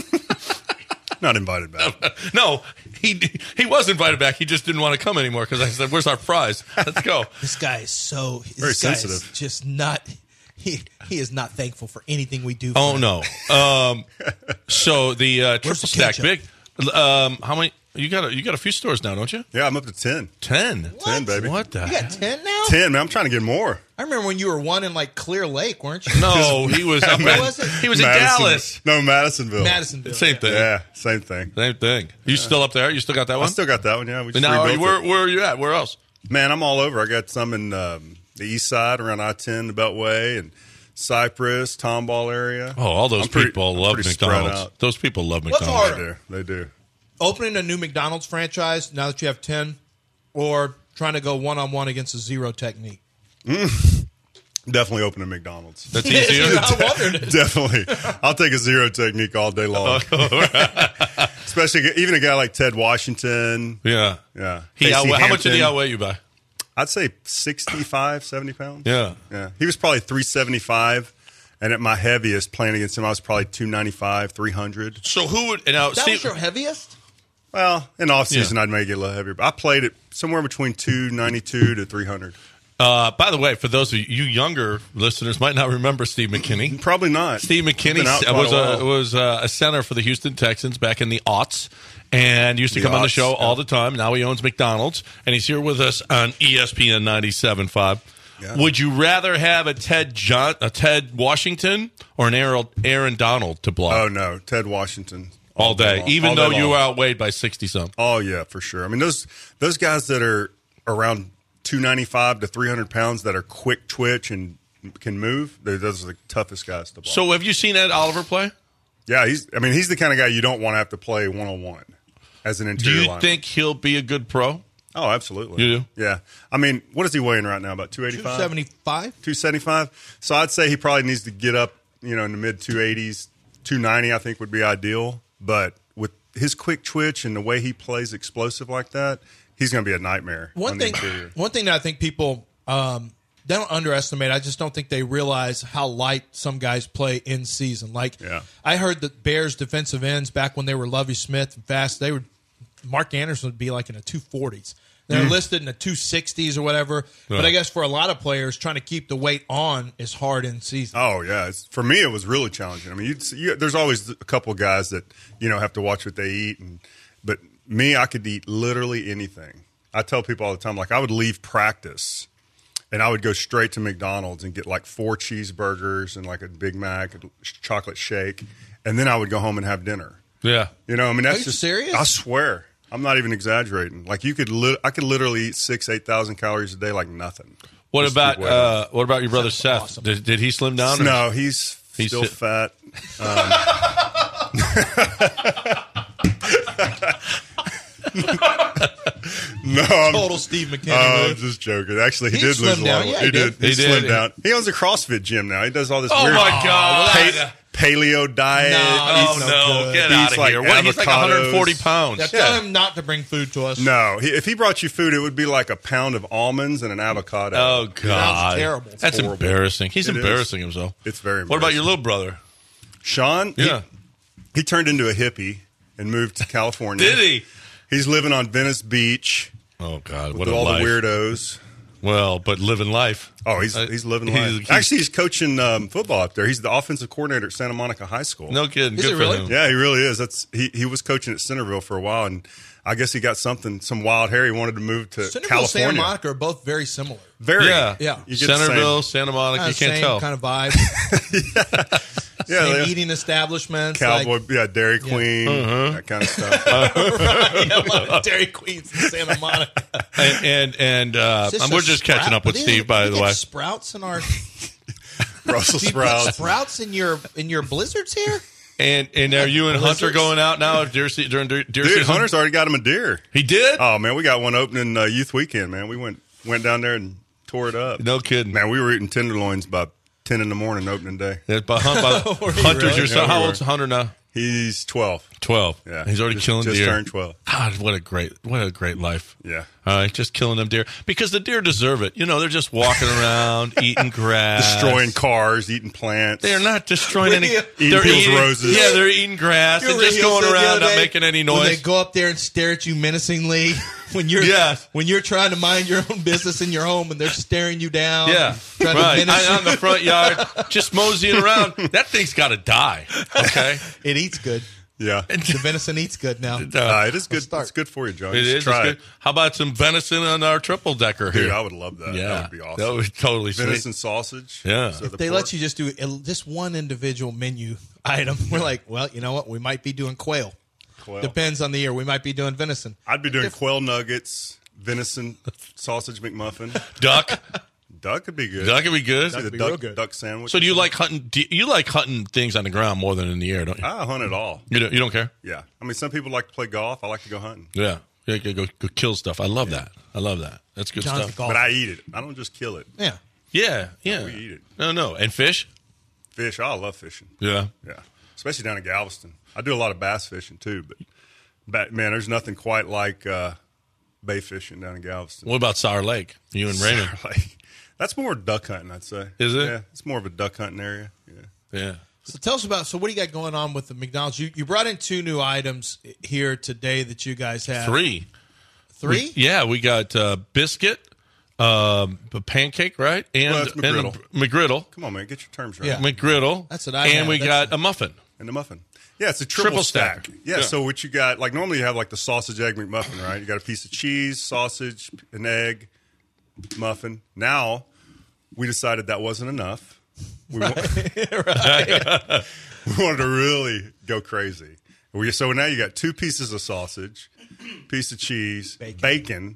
Not invited back. No, he he was invited back. He just didn't want to come anymore because I said, "Where's our fries? Let's go." This guy is so this Very guy is sensitive. just not. He he is not thankful for anything we do. For Oh him. no. Um, so the uh, triple Where's the stack ketchup? big. Um, how many? You got a, you got a few stores now, don't you? Yeah, I'm up to ten. Ten. ten, baby. What the? You got ten now? ten, man. I'm trying to get more. I remember when you were one in like Clear Lake, weren't you? No, he was up. Where at- was it? He was in Madison- Dallas. No, Madisonville. Madisonville. Same yeah. thing. Yeah, same thing. Same thing. You still up there? You still got that I one? still got that one, yeah. We just now, are you, rebuilt where, it. where are you at? Where else? Man, I'm all over. I got some in um, the east side around I ten, the Beltway, and Cypress, Tomball area. Oh, all those I'm pretty- people I'm love pretty spread McDonald's. out. Those people love What's McDonald's. They harder? do. They do. Opening a new McDonald's franchise now that you have ten, or trying to go one on one against a zero technique. Definitely open a McDonald's. That's easier. I wondered. Definitely. I'll take a zero technique all day long. Especially even a guy like Ted Washington. Yeah. Yeah. He Casey outweigh, how much did he Hampton. outweigh you by? I'd say sixty-five, seventy pounds. Yeah. Yeah. He was probably three seventy-five. And at my heaviest, playing against him, I was probably two ninety-five, three hundred. So who would? And now, That Steve, was your heaviest? Well, in off season, Yeah. I'd make it a little heavier. But I played it somewhere between two ninety-two to three hundred. uh, by the way, for those of you younger listeners, might not remember Steve McKinney. Probably not. Steve McKinney Been out quite was a a, while. was a, a center for the Houston Texans back in the aughts, and used to The come on the aughts, show yeah. all the time. Now he owns McDonald's, and he's here with us on E S P N ninety-seven point five. Yeah. Would you rather have a Ted John, a Ted Washington, or an Aaron, Aaron Donald to block? Oh, no. Ted Washington all day, long. even All though day you long. were outweighed by sixty some. Oh yeah, for sure. I mean those those guys that are around two ninety-five to three hundred pounds that are quick twitch and can move, those are the toughest guys to block. So have you seen Ed Oliver play? Yeah, he's. I mean, he's the kind of guy you don't want to have to play one on one as an Do interior. you lineman. think he'll be a good pro? Oh, absolutely. You do? Yeah. I mean, what is he weighing right now? About two eighty-five? two seventy-five two seventy-five So I'd say he probably needs to get up, you know, in the mid two eighties. two ninety I think would be ideal. But with his quick twitch and the way he plays explosive like that, he's going to be a nightmare. One on thing, the interior. one thing that I think people um, they don't underestimate. I just don't think they realize how light some guys play in season. Like Yeah. I heard that Bears defensive ends back when they were Lovie Smith and fast, they would Mark Anderson would be like in the two forties. They're Mm. listed in the two sixties or whatever. But I guess for a lot of players, trying to keep the weight on is hard in season. Oh yeah, it's, for me it was really challenging. I mean, you'd, see- you, there's always a couple of guys that you know have to watch what they eat, and but me, I could eat literally anything. I tell people all the time, like I would leave practice, and I would go straight to McDonald's and get like four cheeseburgers and like a Big Mac, a chocolate shake, and then I would go home and have dinner. Yeah. You know, I mean, that's you just serious? I swear, I'm not even exaggerating. Like you could, li- I could literally eat six, eight thousand calories a day, like nothing. What Just about keep weight uh, what about your brother Seth? awesome. Did, did he slim down? or- No, he's, He's still fit. fat. Um, no, I'm, Total Steve McKinney. uh, I'm move. just joking. Actually, he, He did lose slimmed a down. lot. Yeah, he he did. did. He, He did. slimmed down. He owns a CrossFit gym now. He does all this Oh weird my God! pa- paleo diet. No, Oh He's no! no good. Get He out eats of like here! What? He's like one hundred forty avocados. pounds. Yeah, tell him not to bring food to us. No, he, if he brought you food, it would be like a pound of almonds and an avocado. Oh God! terrible. It's That's horrible. embarrassing. He's It is. embarrassing himself. It's very What about your embarrassing. little brother? Sean? he- Yeah. He, turned into a hippie and moved to California. Did he? He's living on Venice Beach Oh God! with What a all life. the weirdos. Well, but living life. Oh, he's Uh, he's living he's- life. he's- Actually, he's coaching um, football up there. He's the offensive coordinator at Santa Monica High School. No kidding. Is Good it for really? him. Yeah, he really is. That's he. He was coaching at Centerville for a while, and I guess he got something, some wild hair. He wanted to move to Centerville and Santa California. Monica are both very similar. Very, Yeah. Yeah. You get the Centerville, same- Santa Monica. Kind You of can't same tell. kind of vibe. yeah, Same they- eating establishments. Cowboy, Like, yeah, Dairy Queen, Uh-huh. that kind of stuff. right, a lot of Dairy Queens in Santa Monica. and and, and uh, Is this um, we're a just Sprout? catching up with Do they- Steve, by do the they way. have Sprouts in our Brussels do you put sprouts. sprouts in your in your blizzards here. And and are you and Hunter Blizzards? going out now deer se- during deer, deer Dude, season? Hunter's already got him a deer. He did? Oh man, we got one opening uh, youth weekend. Man, we went went down there and tore it up. No kidding. Man, we were eating tenderloins by ten in the morning opening day. Yeah, but Hun- but Were you Hunter's really? your son. Yeah, we How were. old's Hunter now? He's twelve. Twelve. Yeah, he's already just, killing just deer. turned twelve. God, what a great, what a great life. Yeah. All right, just killing them deer because the deer deserve it. You know, they're just walking around eating grass, Destroying cars, eating plants. They're not destroying any. Eating They're people's eating roses. Yeah, they're eating grass. They're just going around, not making any When they noise. go up there and stare at you menacingly when you're Yes. when you're trying to mind your own business in your home and they're staring you down. Yeah, trying to right. menace I, on you. the front yard, just moseying around. That thing's got to die. Okay, It eats good. Yeah. The venison eats good now. Uh, it is good. start. It's good for you, John. it Just is. Try It's it. good. How about some venison on our triple decker Dude, here? I would love that. yeah, That would be awesome. That would be totally sweet. Venison sausage. Yeah. So the They pork. let you just do il- just one individual menu item. We're like, well, you know what? We might be doing quail. Quail. Depends on the year. We might be doing venison. I'd be doing quail nuggets, venison sausage McMuffin. Duck. Duck could be good. Duck would be good. See the be duck, real good. duck sandwich. So do you like hunting? Do you, you like hunting things on the ground more than in the air, don't you? I hunt it all. You don't, you don't care? Yeah. I mean, some people like to play golf. I like to go hunting. Yeah. Yeah, go, go, go kill stuff. I love that. I love that. That's good John's a stuff. golfer. But I eat it. I don't just kill it. Yeah. Yeah, yeah. we eat it. No, no. And fish? Fish. I love fishing. Yeah. Yeah. Especially down in Galveston. I do a lot of bass fishing too, but, but man, there's nothing quite like uh, bay fishing down in Galveston. What about Sour Lake? You and Raymond? Like, that's more duck hunting, I'd say. Is it? Yeah, it's more of a duck hunting area. Yeah. Yeah. So tell us about. So what do you got going on with the McDonald's? You you brought in two new items here today that you guys have. Three. Three. Yeah, we got uh, biscuit, um, a pancake, right? And, Well, that's and a McGriddle. McGriddle. Come on, man, get your terms right. Yeah. McGriddle. That's what I And have. we That's- got a muffin. And the muffin. Yeah, it's a triple, Triple stack. stack. Yeah, Yeah. so what you got, like normally you have like the sausage egg McMuffin, right? You got a piece of cheese, sausage, an egg, muffin. Now we decided that wasn't enough. We, wa- we wanted to really go crazy. We- So now you got two pieces of sausage, piece of cheese, bacon, bacon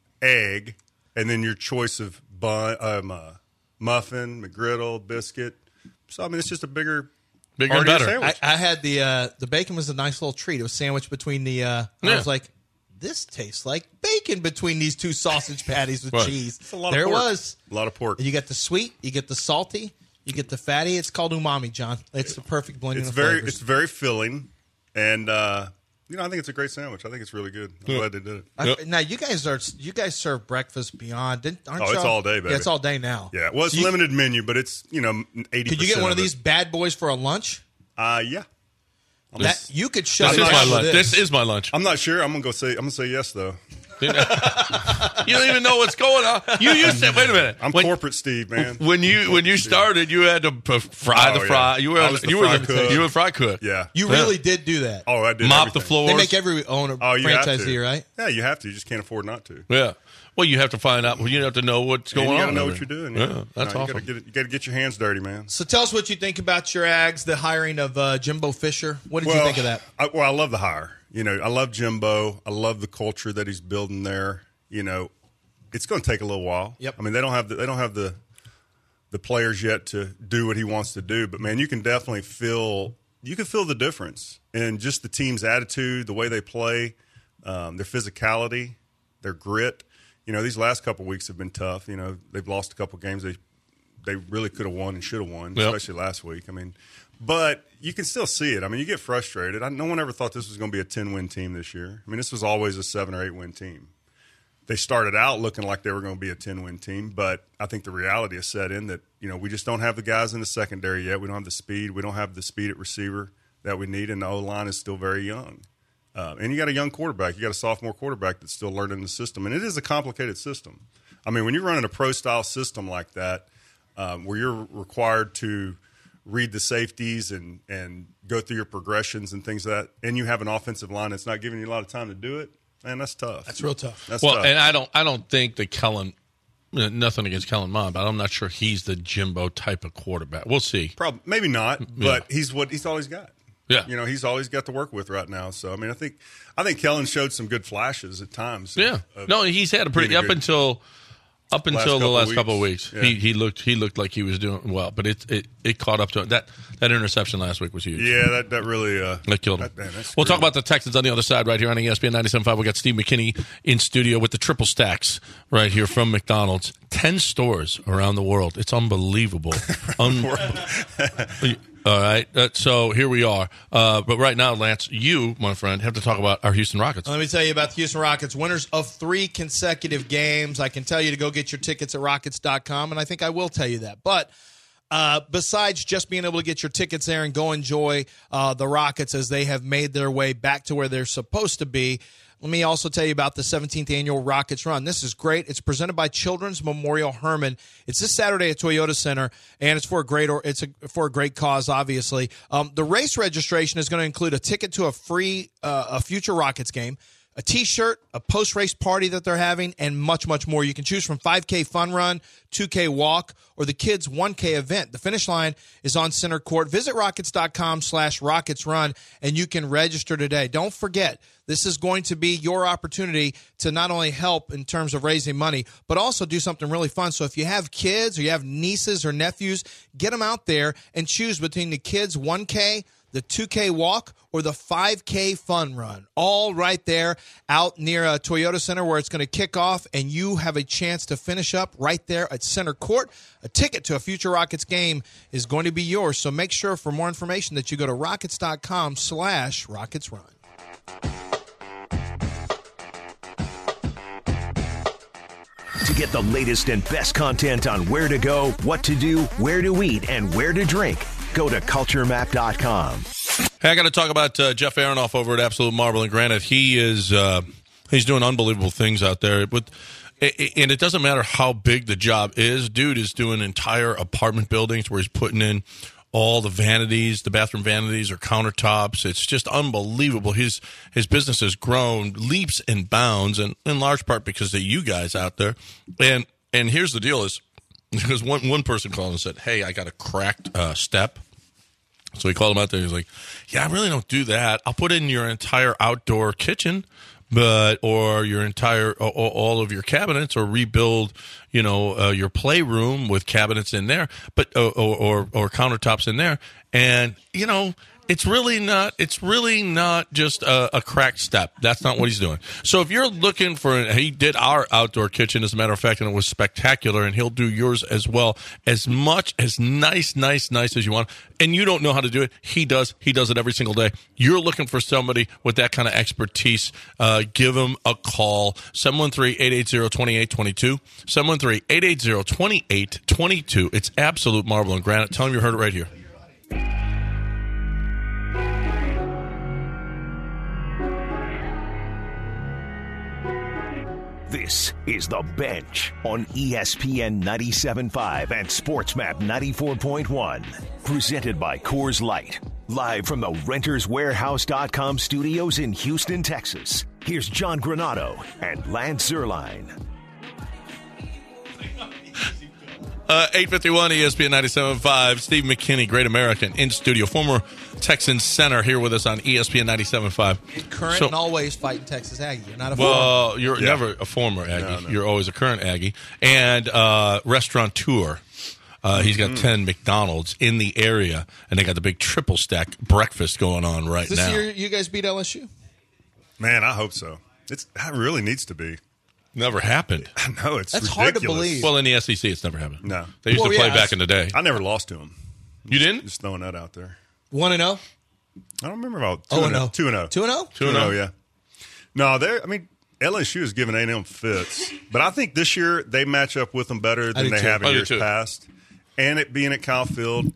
egg, and then your choice of bun, um, uh, muffin, McGriddle, biscuit. So I mean, it's just a bigger, Bigger and heartier better. sandwich. I, I had the uh, the bacon was a nice little treat. It was sandwiched between the. Uh, Yeah. I was like, this tastes like bacon between these two sausage patties with Right. cheese. It's a lot there of it pork. was. A lot of pork. You get the sweet, you get the salty, you get the fatty. It's called umami, John. It's the perfect blending It's of very, flavors. it's very filling, and uh, you know, I think it's a great sandwich. I think it's really good. I'm Yeah. glad they did it. I- Yep. Now you guys are you guys serve breakfast beyond? Didn't, aren't Oh, it's y'all- all day, baby. Yeah, it's all day now. Yeah, well, it's So you- limited menu, but it's you know eighty. Could you get one of these bad boys for a lunch? Uh, yeah. That you could shut This it is down my with lunch. this. This is my lunch. I'm not sure. I'm gonna go say. I'm gonna say yes though. You don't even know what's going on. You used to wait a minute. I'm when, corporate Steve, man. when you when you started, you had to p- fry Oh, the fry. yeah. You were I was the you were fry the cook. you were the fry cook. Yeah. You Yeah. really did do that. Oh, I did. Mop everything. the floors. They make every owner Oh, you have franchisee, to. right? Yeah, you have to. You just can't afford not to. Yeah. Well, you have to find out. You have to know what's going And you on. gotta know over what you're there. doing. Yeah, Yeah, that's No, you awesome. Gotta get it, you got to get your hands dirty, man. So tell us what you think about your Ags, the hiring of uh, Jimbo Fisher. What did well, you think of that? I, well, I love the hire. You know, I love Jimbo. I love the culture that he's building there. You know, it's going to take a little while. Yep. I mean, they don't have the, they don't have the the players yet to do what he wants to do. But man, you can definitely feel you can feel the difference in just the team's attitude, the way they play, um, their physicality, their grit. You know, these last couple of weeks have been tough. You know, they've lost a couple of games they they really could have won and should have won, Yep. especially last week. I mean, but you can still see it. I mean, you get frustrated. I, no one ever thought this was going to be a ten-win team this year. I mean, this was always a seven or eight-win team. They started out looking like they were going to be a ten-win team, but I think the reality has set in that, you know, we just don't have the guys in the secondary yet. We don't have the speed. We don't have the speed at receiver that we need, and the O-line is still very young. Uh, and you got a young quarterback. You got a sophomore quarterback that's still learning the system, and it is a complicated system. I mean, when you're running a pro-style system like that, um, where you're required to read the safeties and, and go through your progressions and things like that, and you have an offensive line that's not giving you a lot of time to do it, man, that's tough. That's real tough. That's Well, tough. and I don't I don't think that Kellen. uh, Nothing against Kellen Mond, but I'm not sure he's the Jimbo type of quarterback. We'll see. Probably, maybe not, but he's what he's always got. Yeah. You know, he's always got to work with right now. So I mean, I think I think Kellen showed some good flashes at times. Yeah. of- No, he's had a pretty being a up good- until up Last until the couple last weeks. couple of weeks. Yeah. He he looked he looked like he was doing well, but it it, it caught up to him. That that interception last week was huge. Yeah, that that really uh, That killed him. that- man, that's We'll talk screwed. about the Texans on the other side right here on E S P N ninety-seven point five. We got Steve McKinney in studio with the triple stacks right here from McDonald's. Ten stores around the world. It's unbelievable. Un- All right. Uh, so here we are. Uh, but right now, Lance, you, my friend, have to talk about our Houston Rockets. Let me tell you about the Houston Rockets, winners of three consecutive games. I can tell you to go get your tickets at rockets dot com, and I think I will tell you that. But uh, besides just being able to get your tickets there and go enjoy uh, the Rockets as they have made their way back to where they're supposed to be, let me also tell you about the seventeenth annual Rockets Run. This is great. It's presented by Children's Memorial Hermann. It's this Saturday at Toyota Center, and it's for a great or it's a, for a great cause. Obviously, um, the race registration is going to include a ticket to a free uh, a future Rockets game, a T-shirt, a post-race party that they're having, and much, much more. You can choose from five K fun run, two K walk, or the kids' one K event. The finish line is on center court. Visit rockets dot com slash rockets run, and you can register today. Don't forget, this is going to be your opportunity to not only help in terms of raising money, but also do something really fun. So if you have kids or you have nieces or nephews, get them out there and choose between the kids' one K, the two K walk, or the five K fun run, all right there out near a Toyota Center where it's going to kick off, and you have a chance to finish up right there at center court. A ticket to a future Rockets game is going to be yours, so make sure for more information that you go to rockets dot com slash rockets run. To get the latest and best content on where to go, what to do, where to eat, and where to drink, go to culture map dot com. Hey, I got to talk about uh, Jeff Aronoff over at Absolute Marble and Granite. He is uh, he's doing unbelievable things out there. But and it doesn't matter how big the job is. Dude is doing entire apartment buildings where he's putting in all the vanities, the bathroom vanities or countertops. It's just unbelievable. His his business has grown leaps and bounds, and in large part because of you guys out there. And and here's the deal: is because one one person called and said, "Hey, I got a cracked uh, step." So he called him out there. He was like, yeah, I really don't do that. I'll put in your entire outdoor kitchen, but or your entire or, or all of your cabinets, or rebuild, you know, uh, your playroom with cabinets in there, but or, or or countertops in there. And you know, it's really not. It's really not just a, a cracked step. That's not what he's doing. So if you're looking for, he did our outdoor kitchen, as a matter of fact, and it was spectacular. And he'll do yours as well, as much as nice, nice, nice as you want. And you don't know how to do it. He does. He does it every single day. You're looking for somebody with that kind of expertise. Uh, give him a call. seven one three, eight eight zero, two eight two two. seven one three, eight eight zero, two eight two two. It's absolute marble and granite. Tell him you heard it right here. This is The Bench on E S P N ninety-seven point five and SportsMap ninety-four point one. Presented by Coors Light. Live from the Renters Warehouse dot com studios in Houston, Texas. Here's John Granado and Lance Zierlein. Uh, eight fifty-one E S P N ninety-seven point five. Steve McKinney, Great American, in studio. Former Texan center here with us on E S P N ninety-seven point five. Current So- and always fighting Texas Aggie. You're not a Well, former. you're Yeah. never a former Aggie. No, no. You're always a current Aggie. And uh, restaurateur. Uh, he's got Mm-hmm. ten McDonald's in the area, and they got the big triple stack breakfast going on right This now. year you guys beat L S U? Man, I hope so. It's That really needs to be. Never happened. I know, it's That's hard to ridiculous. believe. Well, in the S E C, it's never happened. No. They used Well, to play yeah, back it's- in the day. I never lost to him. You didn't? Just throwing that out there. one and oh? I don't remember about two Oh, and no. oh. Two and oh. two and oh? Two and oh? yeah. No, they're. I mean, L S U has given A and M fits, but I think this year they match up with them better than do they too. have in I do years too. past. And it being at Kyle Field,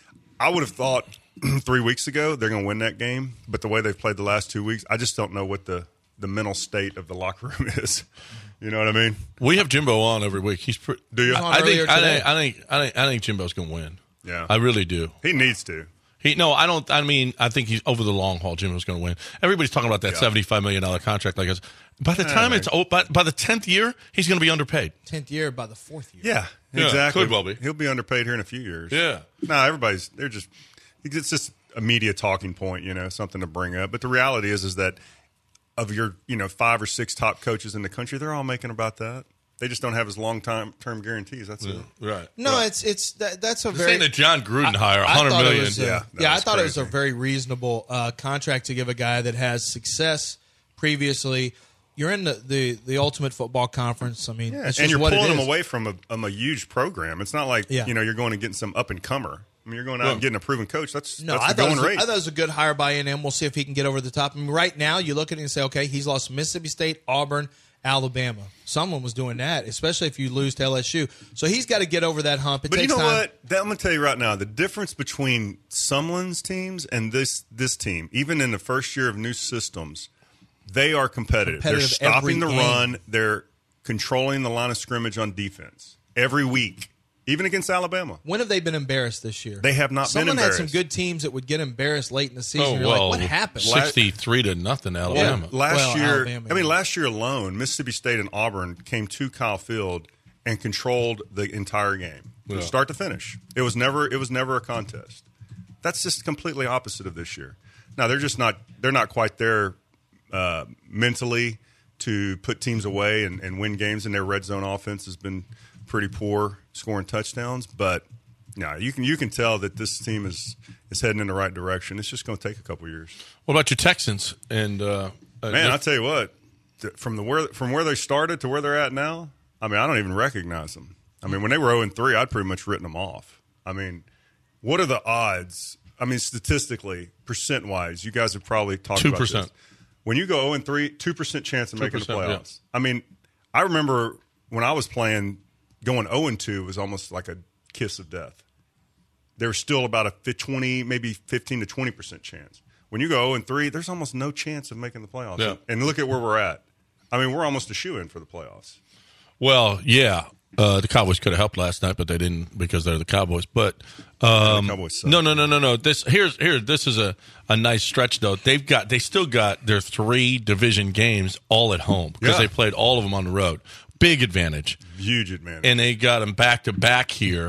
I would have thought three weeks ago they're going to win that game. But the way they've played the last two weeks, I just don't know what the the mental state of the locker room is. You know what I mean? We have Jimbo on every week. He's pre- Do you? on I earlier think, I today. think I think I think I think Jimbo's going to win. Yeah. I really do. He needs to. He no, I don't. I mean, I think he's over the long haul. Jimbo's going to win. Everybody's talking about that Yeah. seventy-five million dollar contract. Like, us. By the Yeah, time man. it's oh, by, by the tenth year, he's going to be underpaid. tenth year by the fourth year. Yeah, Yeah, exactly. could well be. He'll be underpaid here in a few years. Yeah. No, everybody's they're just it's just a media talking point, you know, something to bring up. But the reality is is that of your, you know, five or six top coaches in the country, they're all making about that. They just don't have as long time term guarantees. That's it. Right. No, it's it's that, that's a They're very saying that John Gruden hire I hundred thought it million. was a- Yeah, yeah, that I was thought it was a crazy. very reasonable uh, contract to give a guy that has success previously. You're in the, the, the ultimate football conference. I mean, Yeah, that's and just you're what pulling it them is. away from a, um, a huge program. It's not like Yeah. you know you're going and getting some up and comer. I mean, you're going out Well, and getting a proven coach. That's No, that's I the thought, it going was, rate. I thought it was a good hire by A and M. We'll see if he can get over the top. I mean, right now, you look at it and say, okay, he's lost Mississippi State, Auburn, Alabama. Someone was doing that, especially if you lose to L S U. So he's got to get over that hump. It But you takes know time. what? That, I'm going to tell you right now, the difference between Sumlin's teams and this this team, even in the first year of new systems, they are competitive. Competitive They're stopping the every game. run. They're controlling the line of scrimmage on defense every week, even against Alabama. When have they been embarrassed this year? They have not been Someone had some embarrassed. good teams that would get embarrassed late in the season. Oh You're well, like, what happened? Sixty-three to nothing, Alabama. Last Well, year, Alabama, I mean, yeah. last year alone, Mississippi State and Auburn came to Kyle Field and controlled the entire game, from Yeah. start to finish. It was never, it was never a contest. That's just completely opposite of this year. Now they're just not, they're not quite there uh, mentally to put teams away and, and win games. And their red zone offense has been pretty poor, scoring touchdowns. But no, you can you can tell that this team is is heading in the right direction. It's just going to take a couple years. What about your Texans? And uh, uh, Man, Nick- I tell you what, th- from the where from where they started to where they're at now, I mean, I don't even recognize them. I mean, when they were zero and three, I'd pretty much written them off. I mean, what are the odds? I mean, statistically, percent wise, you guys have probably talked two about percent. this. When you go zero and three, two percent chance of making the two percent, yeah. playoffs. I mean, I remember when I was playing, going zero and two was almost like a kiss of death. There was still about a fi- twenty, maybe fifteen to twenty percent chance. When you go zero and three, there's almost no chance of making the playoffs. Yeah. And look at where we're at. I mean, we're almost a shoe-in for the playoffs. Well, yeah, uh, the Cowboys could have helped last night, but they didn't because they're the Cowboys. But um, the Cowboys suck. no, no, no, no, no. This here's here. This is a, a nice stretch though. They've got they still got their three division games all at home because Yeah. they played all of them on the road. Big advantage, Huge advantage. and they got them back to back here.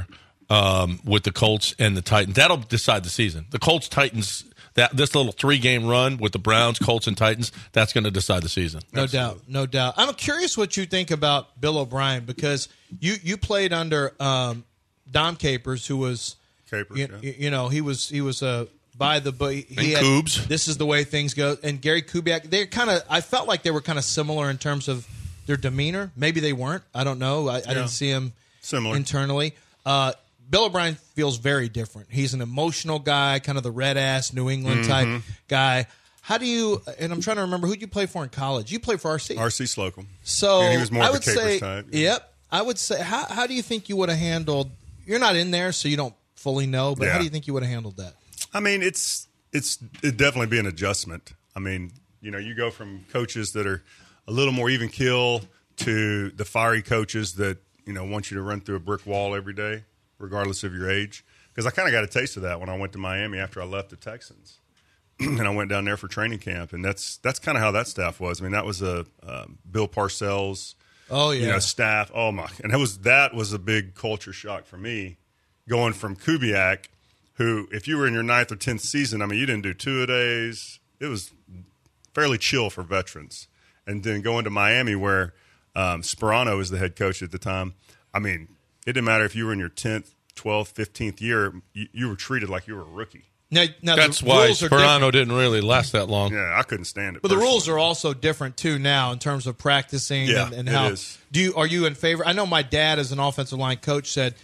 um, with the Colts and the Titans. That'll decide the season. The Colts, Titans, that this little three-game run with the Browns, Colts, and Titans, that's going to decide the season. No Absolutely. doubt, no doubt. I'm curious what you think about Bill O'Brien because you, you played under um, Dom Capers, who was, Capers, you, yeah. you know, he was he was a. By the but he And had, Coobs. This is the way things go. And Gary Kubiak, they kind of. I felt like they were kind of similar in terms of their demeanor. Maybe they weren't. I don't know. I, I didn't see him Similar. internally. Uh, Bill O'Brien feels very different. He's an emotional guy, kind of the red ass New England type guy. How do you? And I'm trying to remember who did you play for in college. You played for R C. R C Slocum. So Yeah, he was more I of a would Capers say, type. yep. I would say, how how do you think you would have handled? You're not in there, so you don't fully know. But how Yeah. do you think you would have handled that? I mean, it's it's it'd definitely be an adjustment. I mean, you know, you go from coaches that are a little more even keel to the fiery coaches that, you know, want you to run through a brick wall every day, regardless of your age. Because I kind of got a taste of that when I went to Miami after I left the Texans. And I went down there for training camp, and that's that's kind of how that staff was. I mean, that was a um, Bill Parcells, Oh yeah, you know, staff. Oh my! And that was that was a big culture shock for me, going from Kubiak, who, if you were in your ninth or tenth season, I mean, you didn't do two-a-days. It was fairly chill for veterans. And then going to Miami, where um, Sperano was the head coach at the time. I mean, it didn't matter if you were in your tenth, twelfth, fifteenth year. You, you were treated like you were a rookie. Now, now That's the why rules are different. Sperano didn't really last that long. Yeah, I couldn't stand it. But the personally. rules are also different too now in terms of practicing Yeah, and, and it how. is. Do you are you in favor? I know my dad, as an offensive line coach, said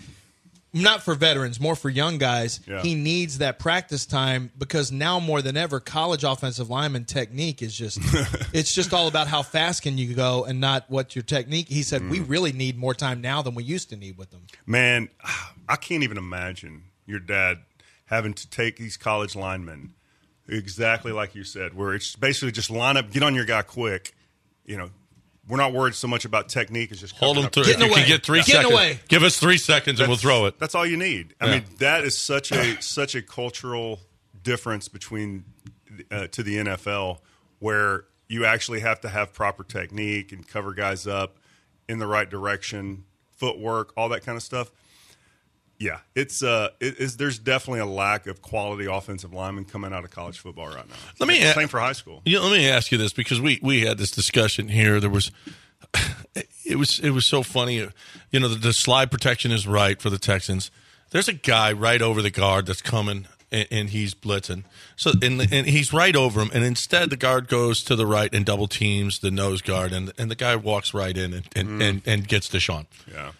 not for veterans, more for young guys. Yeah. He needs that practice time because now more than ever, college offensive lineman technique is just it's just all about how fast can you go and not what your technique. He said Mm. we really need more time now than we used to need with them. Man, I can't even imagine your dad having to take these college linemen exactly like you said, where it's basically just line up, get on your guy quick. You know, we're not worried so much about technique as just Hold covering him up. through. If Getting you away. can get three Getting seconds, away. give us three seconds and we'll throw it. That's all you need. I Yeah. mean, that is such a such a cultural difference between uh, to the N F L, where you actually have to have proper technique and cover guys up in the right direction, footwork, all that kind of stuff. Yeah, it's uh, it is. There's definitely a lack of quality offensive linemen coming out of college football right now. Let me same a- for high school. Yeah, let me ask you this because we, we had this discussion here. There was, it was it was so funny. You know, the, the slide protection is right for the Texans. There's a guy right over the guard that's coming, and, and he's blitzing. So and, and he's right over him, and instead the guard goes to the right and double teams the nose guard, and and the guy walks right in and and, Mm. and, and gets Deshaun. Yeah.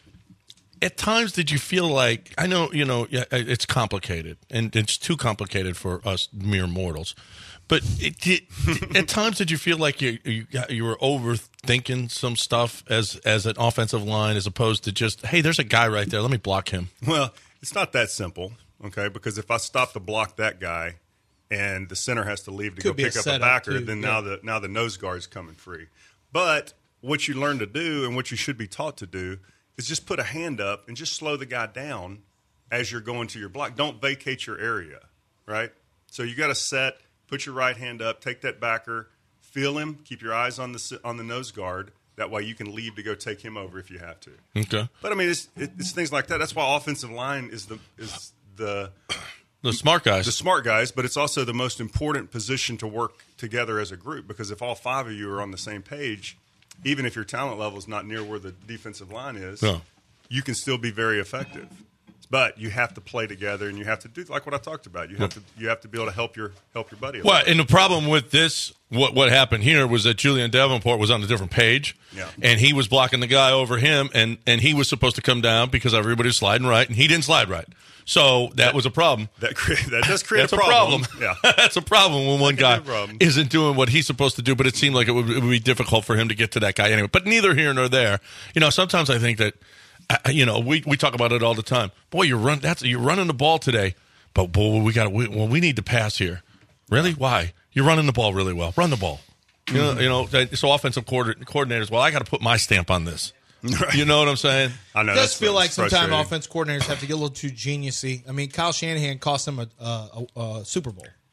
At times, did you feel like, I know, you know, yeah, it's complicated, and it's too complicated for us mere mortals, but it, did, at times, did you feel like you, you you were overthinking some stuff as as an offensive line, as opposed to just, hey, there's a guy right there, let me block him? Well, it's not that simple, okay? Because if I stop to block that guy, and the center has to leave to Could go be a pick up a setup, backer, too, then yeah. now the now the nose guard's coming free. But what you learn to do, and what you should be taught to do, is just put a hand up and just slow the guy down as you're going to your block. Don't vacate your area, right? So you got to set, put your right hand up, take that backer, feel him, keep your eyes on the on the nose guard. That way you can leave to go take him over if you have to. Okay. But I mean, it's, it's things like that. That's why offensive line is the is the The smart guys. the smart guys, but it's also the most important position to work together as a group, because if all five of you are on the same page, even if your talent level is not near where the defensive line is, No. you can still be very effective. But you have to play together, and you have to do like what I talked about. You have to you have to be able to help your help your buddy. a Well, lot. and the problem with this, what what happened here was that Julian Davenport was on a different page, Yeah. and he was blocking the guy over him, and, and he was supposed to come down because everybody was sliding right, and he didn't slide right. So that, that was a problem. that cre- that does create That's a problem. Yeah, Yeah. that's a problem when one That guy can be a problem. isn't doing what he's supposed to do. But it seemed like it would, it would be difficult for him to get to that guy anyway. But neither here nor there. You know, sometimes I think that, uh, you know, we, we talk about it all the time. Boy, you're run that's you're running the ball today, but boy, we got we, well, we need to pass here. Really? Why? You're running the ball really well. Run the ball. You know, you know. So offensive coordin- coordinators. Well, I got to put my stamp on this. Right. You know what I'm saying? I know. It does that's feel like sometimes frustrating. offense coordinators have to get a little too geniusy. I mean, Kyle Shanahan cost them a, a, a, a Super Bowl.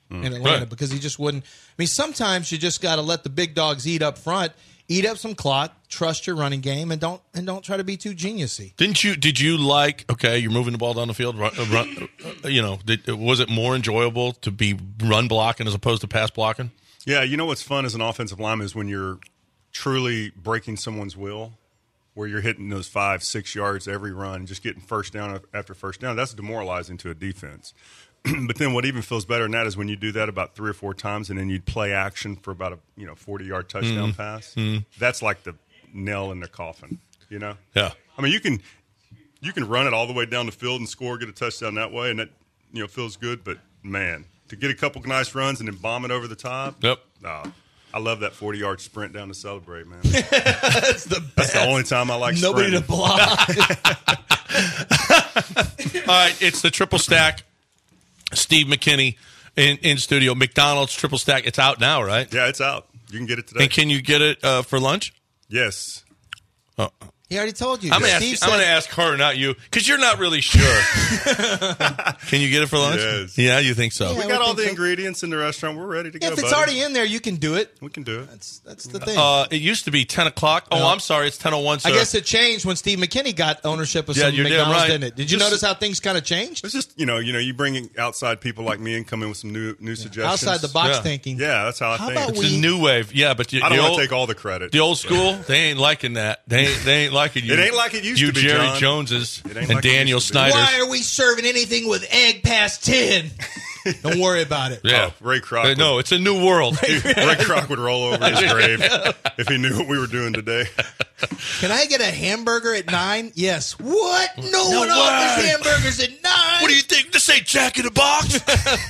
in Atlanta Right. because he just wouldn't. I mean, sometimes you just got to let the big dogs eat up front, eat up some clock, trust your running game, and don't and don't try to be too geniusy. Didn't you? Did you like? Okay, you're moving the ball down the field. Run, uh, run, uh, you know, did, was it more enjoyable to be run blocking as opposed to pass blocking? Yeah, you know what's fun as an offensive lineman is when you're truly breaking someone's will, where you're hitting those five, six yards every run and just getting first down after first down. That's demoralizing to a defense. But then what even feels better than that is when you do that about three or four times and then you play action for about a you know forty-yard touchdown Mm. pass. Mm. That's like the nail in the coffin, you know? Yeah. I mean, you can you can run it all the way down the field and score, get a touchdown that way, and that you know feels good. But, man, to get a couple nice runs and then bomb it over the top. Yep. Oh, I love that forty-yard sprint down to celebrate, man. That's the best. That's the only time I like Nobody sprinting. to block. All right, it's the triple stack. Steve McKinney in, in studio. McDonald's triple stack. It's out now, right? Yeah, it's out. You can get it today. And can you get it uh, for lunch? Yes. Oh. He already told you. I'm going Steve to ask her, not you, because you're not really sure. Can you get it for lunch? Yes. Yeah, you think so? Yeah. We I got would all the think so. ingredients in the restaurant. We're ready to go, If it's buddy. already in there, you can do it. We can do it. That's that's the thing. Uh, it used to be ten o'clock. Oh, No. I'm sorry. It's ten oh one, sir. I guess it changed when Steve McKinney got ownership of Yeah, some you're damn McDonald's, right. didn't it? Did you Just- notice how things kind of changed? It's just, you know, you know, you bring outside people like me and come in with some new new suggestions. Outside the box Yeah. thinking. Yeah, that's how I How think. about It's we- a new wave. Yeah, but you, I don't the want old, to take all the credit. the old school, they ain't liking that. They ain't, they ain't liking you. It ain't like it used you to be, Jerry John. Joneses It ain't and like it Daniel used to be. Snyder. Why are we serving anything with egg past ten? Don't worry about it. Yeah, Oh, Ray Kroc Uh, would- No, it's a new world. Ray Kroc would roll over his grave if he knew what we were doing today. Can I get a hamburger at nine? Yes. What? No, No one offers way. hamburgers at nine. What do you think? This ain't Jack in the Box.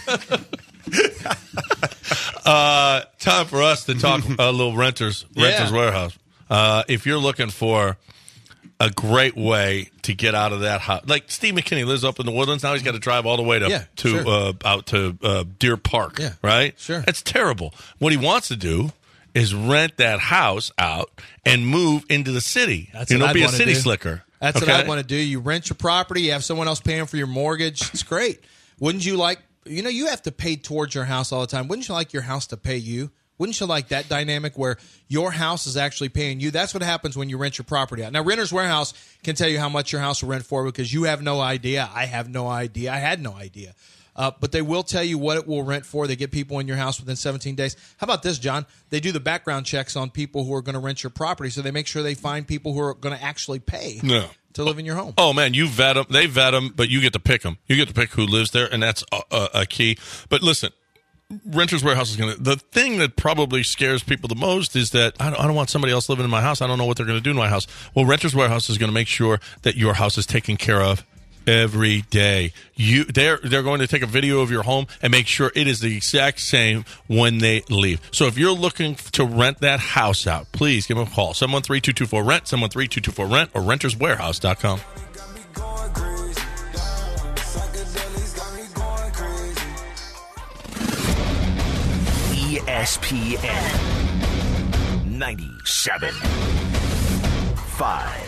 uh, time for us to talk a little renters, renters Yeah. warehouse. Uh, if you're looking for a great way to get out of that house, like Steve McKinney lives up in the Woodlands, now he's got to drive all the way to Yeah, to sure. uh, out to uh, Deer Park. Yeah, right. sure. That's terrible. What he wants to do is rent that house out and move into the city. That's you what know, I'd be a wanna city do. slicker. That's Okay? what I want to do. You rent your property, you have someone else paying for your mortgage. It's great. Wouldn't you like, you know, you have to pay towards your house all the time. Wouldn't you like your house to pay you? Wouldn't you like that dynamic where your house is actually paying you? That's what happens when you rent your property out. Now, Renter's Warehouse can tell you how much your house will rent for because you have no idea. I have no idea. I had no idea. Uh, but they will tell you what it will rent for. They get people in your house within seventeen days. How about this, John? They do the background checks on people who are going to rent your property, so they make sure they find people who are going to actually pay No. to live in your home. Oh man, you vet them. They vet them, but you get to pick them. You get to pick who lives there, and that's a, a, a key. But listen, Renters Warehouse is going to. The thing that probably scares people the most is that I don't, I don't want somebody else living in my house. I don't know what they're going to do in my house. Well, Renters Warehouse is going to make sure that your house is taken care of every day. You they're they're going to take a video of your home and make sure it is the exact same when they leave. So if you're looking to rent that house out, please give them a call. seven one three, two two four, rent, seven one three, two two four, rent, or renters warehouse dot com. E S P N ninety-seven point five.